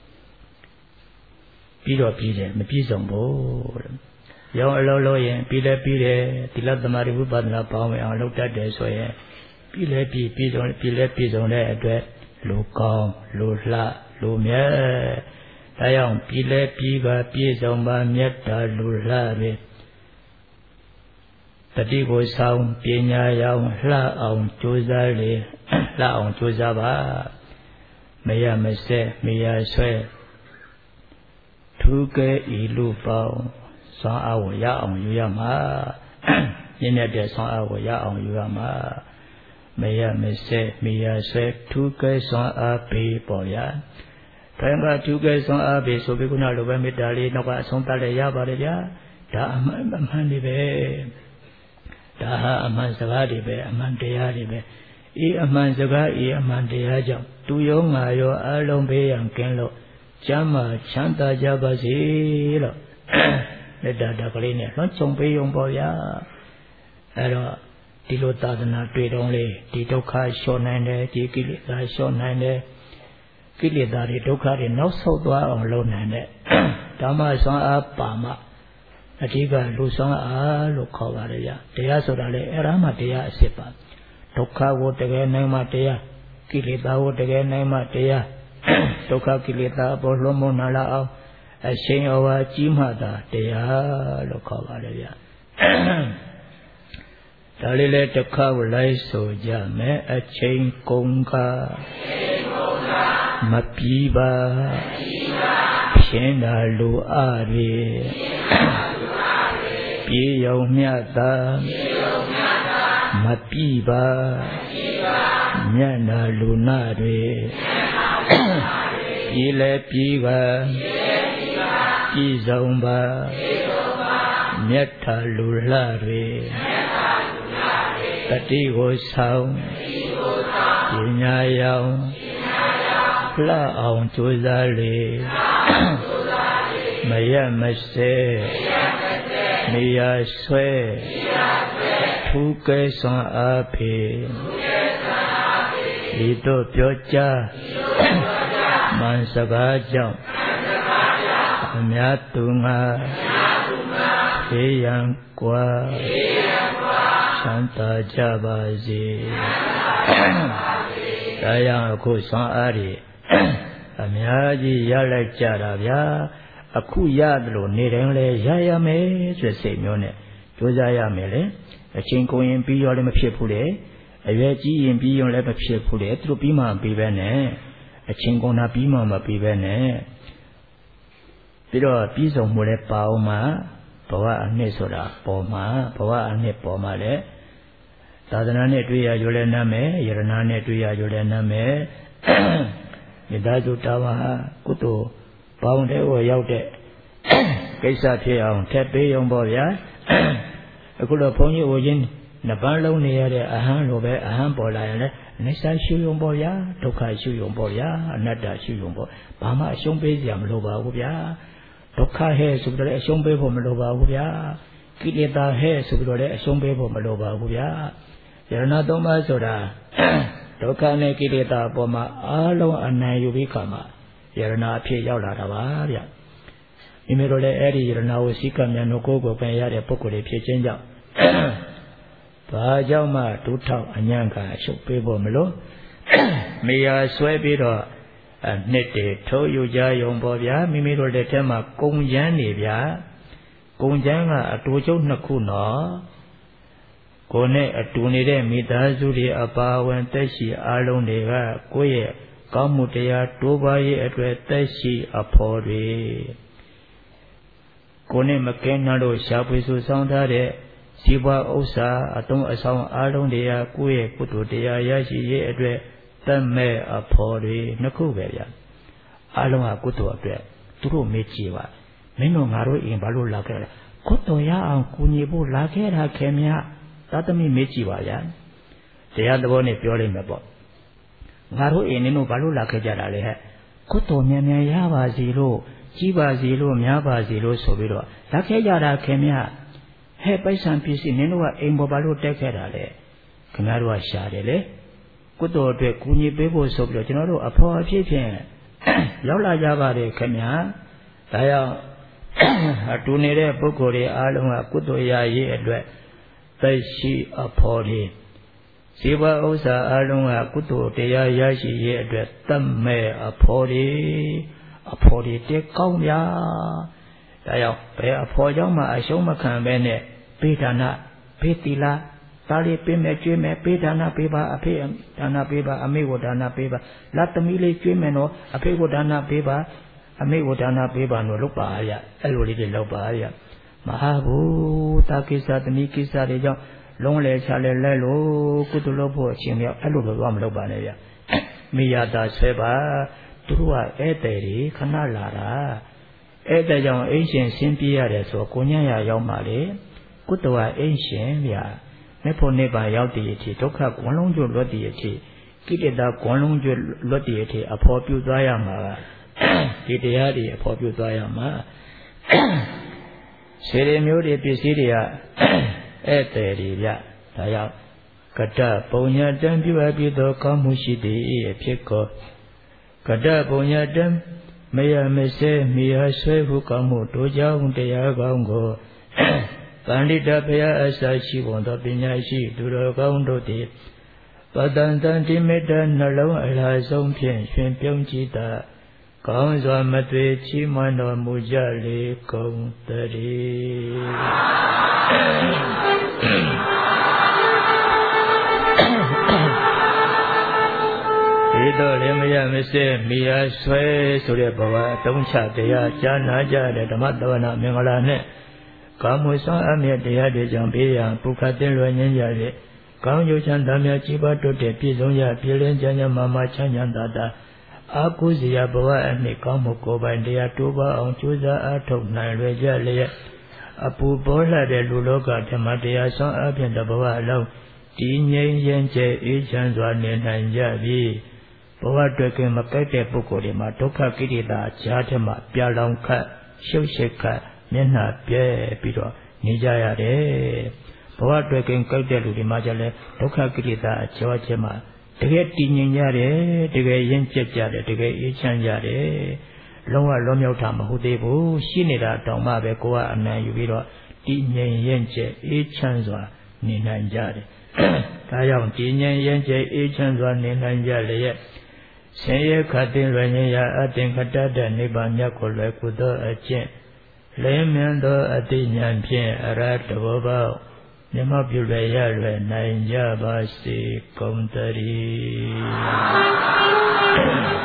Pi Do Pi De Ma Pi Song Bu Yaung Alo Lo Yen Pi Le Pi De Tila Tamari Vipadana Pa Wen Aung Lau Tat De So Yen Pi Le Pi Song De Atwet Lu Kaung Lu Hla Lu Myet Da Yaung Pi Le Pi Ba Pi Song Ba Myet Ta Lu Hla Twe Tati Ko Saung Pi Nya Yaung Hla Aung Chusa Le Hla Aung Chusa Ba Maya Me Se Maya Sue ke ilu pao sang awo ya ong yu ya ma yin de sang awo ya ong yu ya ma maya me se miya se thu ke sang a be po ya thoin ka thu ke sang a be so bi kuna lo ba metta li nok ka asong tat le ya ba le ya da aman ni be da ha aman saga di be aman taya di be e aman saga e aman taya jaung tu yo nga yo a long be yang kin lo chama chanta ja ba si loလက်တာကလေးနဲ့လုံးချုံပေးုံပေါ့ဗျာအဲ့တော့ဒီလိုသာသနာတွေ့တော့လေဒီဒုက္ခလျှော့နိုင်တယ်ဒီကိလေသာလျှော့နိုင်တယ်ကိလေသာတွေဒုက္ခတွေနောက်ဆုတ်သွားအောင်လုပ်နိုင်တဲ့ဓမ္မစွမ်းအားပါမအဓိကလူစွမ်းအားလို့ခေါ်ပါတယ်ဗျာတရားဆိုတာလေအဲ့ဒါမှတရားအစစ်ပါဒုက္ခကိုတကယ်နိုင်မှတရားကိလေသာကိုတကယ်နိုင်မှတရားဒုက္ခကိလေသာအပေါ်လွန်မနာလာအောင်အရှင်ဩဝါကြီးမှသာတရားလို့ခေါ်ပါတယ်ဗျာဒါလေးလည်းတစ်ခါကိုလိုက်ဆိုကြမယ်အချိန်ကုန်ကမပြီးပါဖြင်းတာလူအားတွေပြေယုံမြတ်သာမပြီးပါမျက်နာလူနာတွေပြေလဲပြေကပြည်စုံပါမြတ်ထာလူလှတွေတတိကိုဆောင်ပညာရောင်လှအောင်ကြိုးစားလေမရမစဲနေရဆွဲထူးကဲစွမ်းအားဖြင့်ဒီတို့ပြောကြားမန်စကားကြောင့်အများသူငါဖေးရန်ကွာချမ်းသာကြပါစေဒါကြောင့်အခုဆွမ်းအားတွေအများကြီးရလိုက်ကြတာဗျာအခုရတယ်လို့နေတိုင်းလဲရရမယ်ဆိုစိတ်မျိုးနဲ့ကြိုးစားရမယ်လေအချင်းကိုရင်ပြီးရောလည်းမဖြစ်ဘူးလေအရွယ်ကြီးရင်ပြီးရောလည်းမဖြစ်ဘူးလေသူတို့ပြီးမှပြီးပဲနဲ့အချင်းကုန်တာပြီးမှမပြီးပဲနဲ့ပြီးတော့ပြီးဆုံးမှုလည်းပါအောင်မှာဘဝအနှစ်ဆိုတာပေါ်မှာဘဝအနှစ်ပေါ်မှာလည်းသာသနာနဲ့တွေ့ရရောလည်းနားမယ်ယရနာနဲ့တွေ့ရရောလည်းနားမယ်မိသားစုတာဝန်ဟာကုသိုလ်ပေါင်းတဲ့ကိုရောက်တဲ့ကိစ္စဖြစ်အောင်ထက်ပေးအောင်ပေါ့ဗျာအခုတော့ဘုန်းကြီးဟိုချင်းနှစ်ပန်းလုံးနေရတဲ့အဟံလိုပဲအဟံပေါ်လာရင်လည်းအိစ္ဆာရှုယုံပေါ့ဗျာဒုက္ခရှုယုံပေါ့ဗျာအနတ္တရှုယုံပေါ့ဘာမှအရှုံးပေးစရာမလိုပါဘူးဗျာဒုက္ခဟဲ့ဆိုပြီးတော့လည်းအရှုံးပေးဖို့မလိုပါဘူးဗျာကိလေသာဟဲ့ဆိုပြီးတော့လည်းအရှုံးပေးဖို့မလိုပါဘူးဗျာယရဏသုံးပါးဆိုတာဒုက္ခနဲ့ကိလေသာအပေါ်မှာအားလုံးအနိုင်ယူပြီးခါမှာယရဏအဖြစ်ရောက်လာတာပါဗျမိမိတို့လည်းအဲ့ဒီယရဏကိုစိကံမြန်တို့ကိုယ်ကိုပင်ရတဲ့ပုဂ္ဂိုလ်တွေဖြစ်ခြင်းကြောင့်ဘာကြောင့်မှဒုထောက်အညံ့ကအရှုပ်ပေးဖို့မလို့မေယာဆွဲပြီးတော့နှစ်တည်းထိုးယူကြယုံပေါ်ဗျာမိမိတို့လက်ထဲမှာကုံချမ်းနေဗျာကုံချမ်းကအတူချုပ်နှစ်ခုနော်ကိုယ်နဲ့အတူနေတဲ့မိသားစုတွေအပါအဝင်တက်ရှိအားလုံးတွေကကိုယ့်ရဲ့ကောင်းမှုတရားတိုးပွားရေးအတွက်တက်ရှိအဖော်တွေကိုယ်နဲ့မကဲနှလို့ရှားပွေစုဆောင်ထားတဲ့စီးပွားဥစ္စာအတုံးအဆောင်အားလုံးတွေကကိုယ့်ရဲ့ကုသိုလ်တရားရရှိရေးအတွက်တက်မဲ့အဖော်တွေနှစ်ခုပဲဗျအားလုံးကကုသိုလ်အတွက်သူတို့မေ့ကြည့်ပါမင်းတို့ငါတို့အိမ်ဘာလို့လာခဲ့လဲကုသိုလ်ရအောင်ကူညီဖို့လာခဲ့တာခင်ဗျသာသမီမေ့ကြည့်ပါဗျာတရားသဘောနဲ့ပြောလိုက်မယ်ပေါ့ငါတို့အိမ်နင်းတို့ဘာလို့လာခဲ့ကြတာလဲဟဲ့ကုသိုလ်မြန်မြန်ရပါစီလို့ကြီးပါစီလို့များပါစီလို့ဆိုပြီးတော့လာခဲ့ကြတာခင်ဗျဟဲ့ပိုက်ဆံပစ္စည်းနင်းတို့ကအိမ်ပေါ်ဘာလို့တက်ခဲ့တာလဲခင်ဗျားတို့ကရှာတယ်လေကုသိုလ်အတွက်ကူညီပေးဖို့ဆိုပြီးတော့ကျွန်တော်တို့အဖော်အဖြစ်ဖြင့်ရောက်လာကြပါတယ်ခင်ဗျာဒါကြောင့်အတူနေတဲ့ပုဂ္ဂိုလ်တွေအားလုံးကကုသိုလ်ရရေးအတွက်သက်ရှိအဖော်တွေဇေဝဥစ္စာအားလုံးကကုသိုလ်တရားရရှိရေးအတွက်တတ်မဲ့အဖော်တွေတက်ကောင်းဗျာဒါကြောင့်ဘယ်အဖော်ကြောင့်မှအရှုံးမခံဘဲနဲ့ပေးဒါနပေးသီလဒါလေးပေးမယ်ကျွေးမယ်ပေးဒါနပေးပါအဖေဒါနပေးပါအမေကိုဒါနပေးပါလက်သမီးလေးကျွေးမယ်နော်အဖေကိုဒါနပေးပါအမိဝဒနာပေးပါလို့လုပ်ပါရအဲ့လိုလေးတွေလုပ်ပါရမဟာဘူးတာကိစ္စသမီးကိစ္စတွေကြောင့်လုံးလေချလဲလဲလို့ကုသလုပ်ဖို့အချိန်မြောက်အဲ့လိုတော့မလုပ်ပါနဲ့ဗျမိယာတာဆွဲပါသူတို့ကဧည့်သည်တွေခဏလာတာဧည့်သည်ကြောင့်အိမ်ရှင်ဆင်းပြေးရတယ်ဆိုကိုညံ့ရရောက်ပါလေကုတဝအိမ်ရှင်ဗျာမေဖို့နိဗ္ဗာန်ရောက်တည်အထိဒုက္ခကွန်လုံးကျွတ်လွတ်တည်အထိကိလေသာကွန်လုံးကျွတ်လွတ်တည်အထိအဖို့ပြုသွားရမှာဒီတရားတွေအဖို့ပြုသွားရမှာစေရမျိုးတွေပစ္စည်းတွေကဧည့်သည်တွေဗျဒါကြောင့်ကတ္တပုံညာတံပြုအပ်ပြီးသောကောင်းမှုရှိသည်ဖြစ်ကောကတ္တပုံညာတံမယမစဲမိဟာဆွဲဟုကောင်းမှုတို့ကြောင့်တရားကောင်းကိုပန္တိတဘုရားအစရှိဝန်သောပညာရှိသူတော်ကောင်းတို့သည်ပတန်တန်တိမေတ္တာနှလုံးအလားဆုံးဖြင့်ရှင်ပြုံးကြည်သာကောင်းစွာမသွေချီးမွမ်းတော်မူကြလေကုန်တည်းဒီတော့လည်းမရမစဲမိယာဆွဲဆိုတဲ့ဘဝအတုံးချတရားကြားနာကြတဲ့ဓမ္မသဝနာမင်္ဂလာနဲ့ကာမဝဆောင်းအမြတ်တရားတွေကြောင့်ဘေးရန်ပုခတ်တင်လွယ်ငင်းကြတဲ့ကောင်းကျိုးချမ်းသာများကြီးပွားတိုးတက်ပြည့်စုံရပြည်လင်းချမ်းချမ်းမာမာချမ်းချမ်းသာသာအာကုဇရာဘဝအနှစ်ကောင်းမှုကိုယ်ပိုင်တရားတိုးပွားအောင်ကြိုးစားအားထုတ်နိုင်လွယ်ကြလျက်အပူပေါ်လာတဲ့လူလောကဓမ္မတရားဆောင်အပြင်တဘဝအလုံးတည်ငြိမ်ရင်ကျဲအေးချမ်းစွာနေနိုင်ကြပြီဘဝတွေ့ကမကိုက်တဲ့ပုဂ္ဂိုလ်တွေမှာဒုက္ခကိလေသာကြားထဲမှာပြလောင်ခတ်ရှုပ်ရှက်ခတ်မျက်နှာပြဲပြီးတော့နေကြရတယ်ဘဝတွေ့ကကိုက်တဲ့လူတွေမှာကျလဲဒုက္ခကိလေသာအကျော်ချင်းမှာတကယ်တည်ငြိမ်ကြတယ်တကယ်ရင်ကျက်ကြတယ်တကယ်အေးချမ်းကြတယ်လုံးဝလွန်မြောက်တာမဟုတ်သေးဘူးရှိနေတာတောင်မှပဲကိုကအနံ့ယူပြီးတော့တည်ငြိမ်ရင်ကျက်အေးချမ်းစွာနေနိုင်ကြတယ်ဒါကြောင့်တည်ငြိမ်ရင်ကျက်အေးချမ်းစွာနေနိုင်ကြလျက်ဆင်းရဲခတ်တင်လွယ်ငင်းရာအတင်ခတ္တတဲ့နိဗ္ဗာန်မြတ်ကိုလွယ်ကူသောအကျင့်လင်းမြန်းသောအသိဉာဏ်ဖြင့်အရဟတဘောပေါက်မြတ်ပြုလွယ်ရလွယ်နိုင်ကြပါစေကုန်သတည်း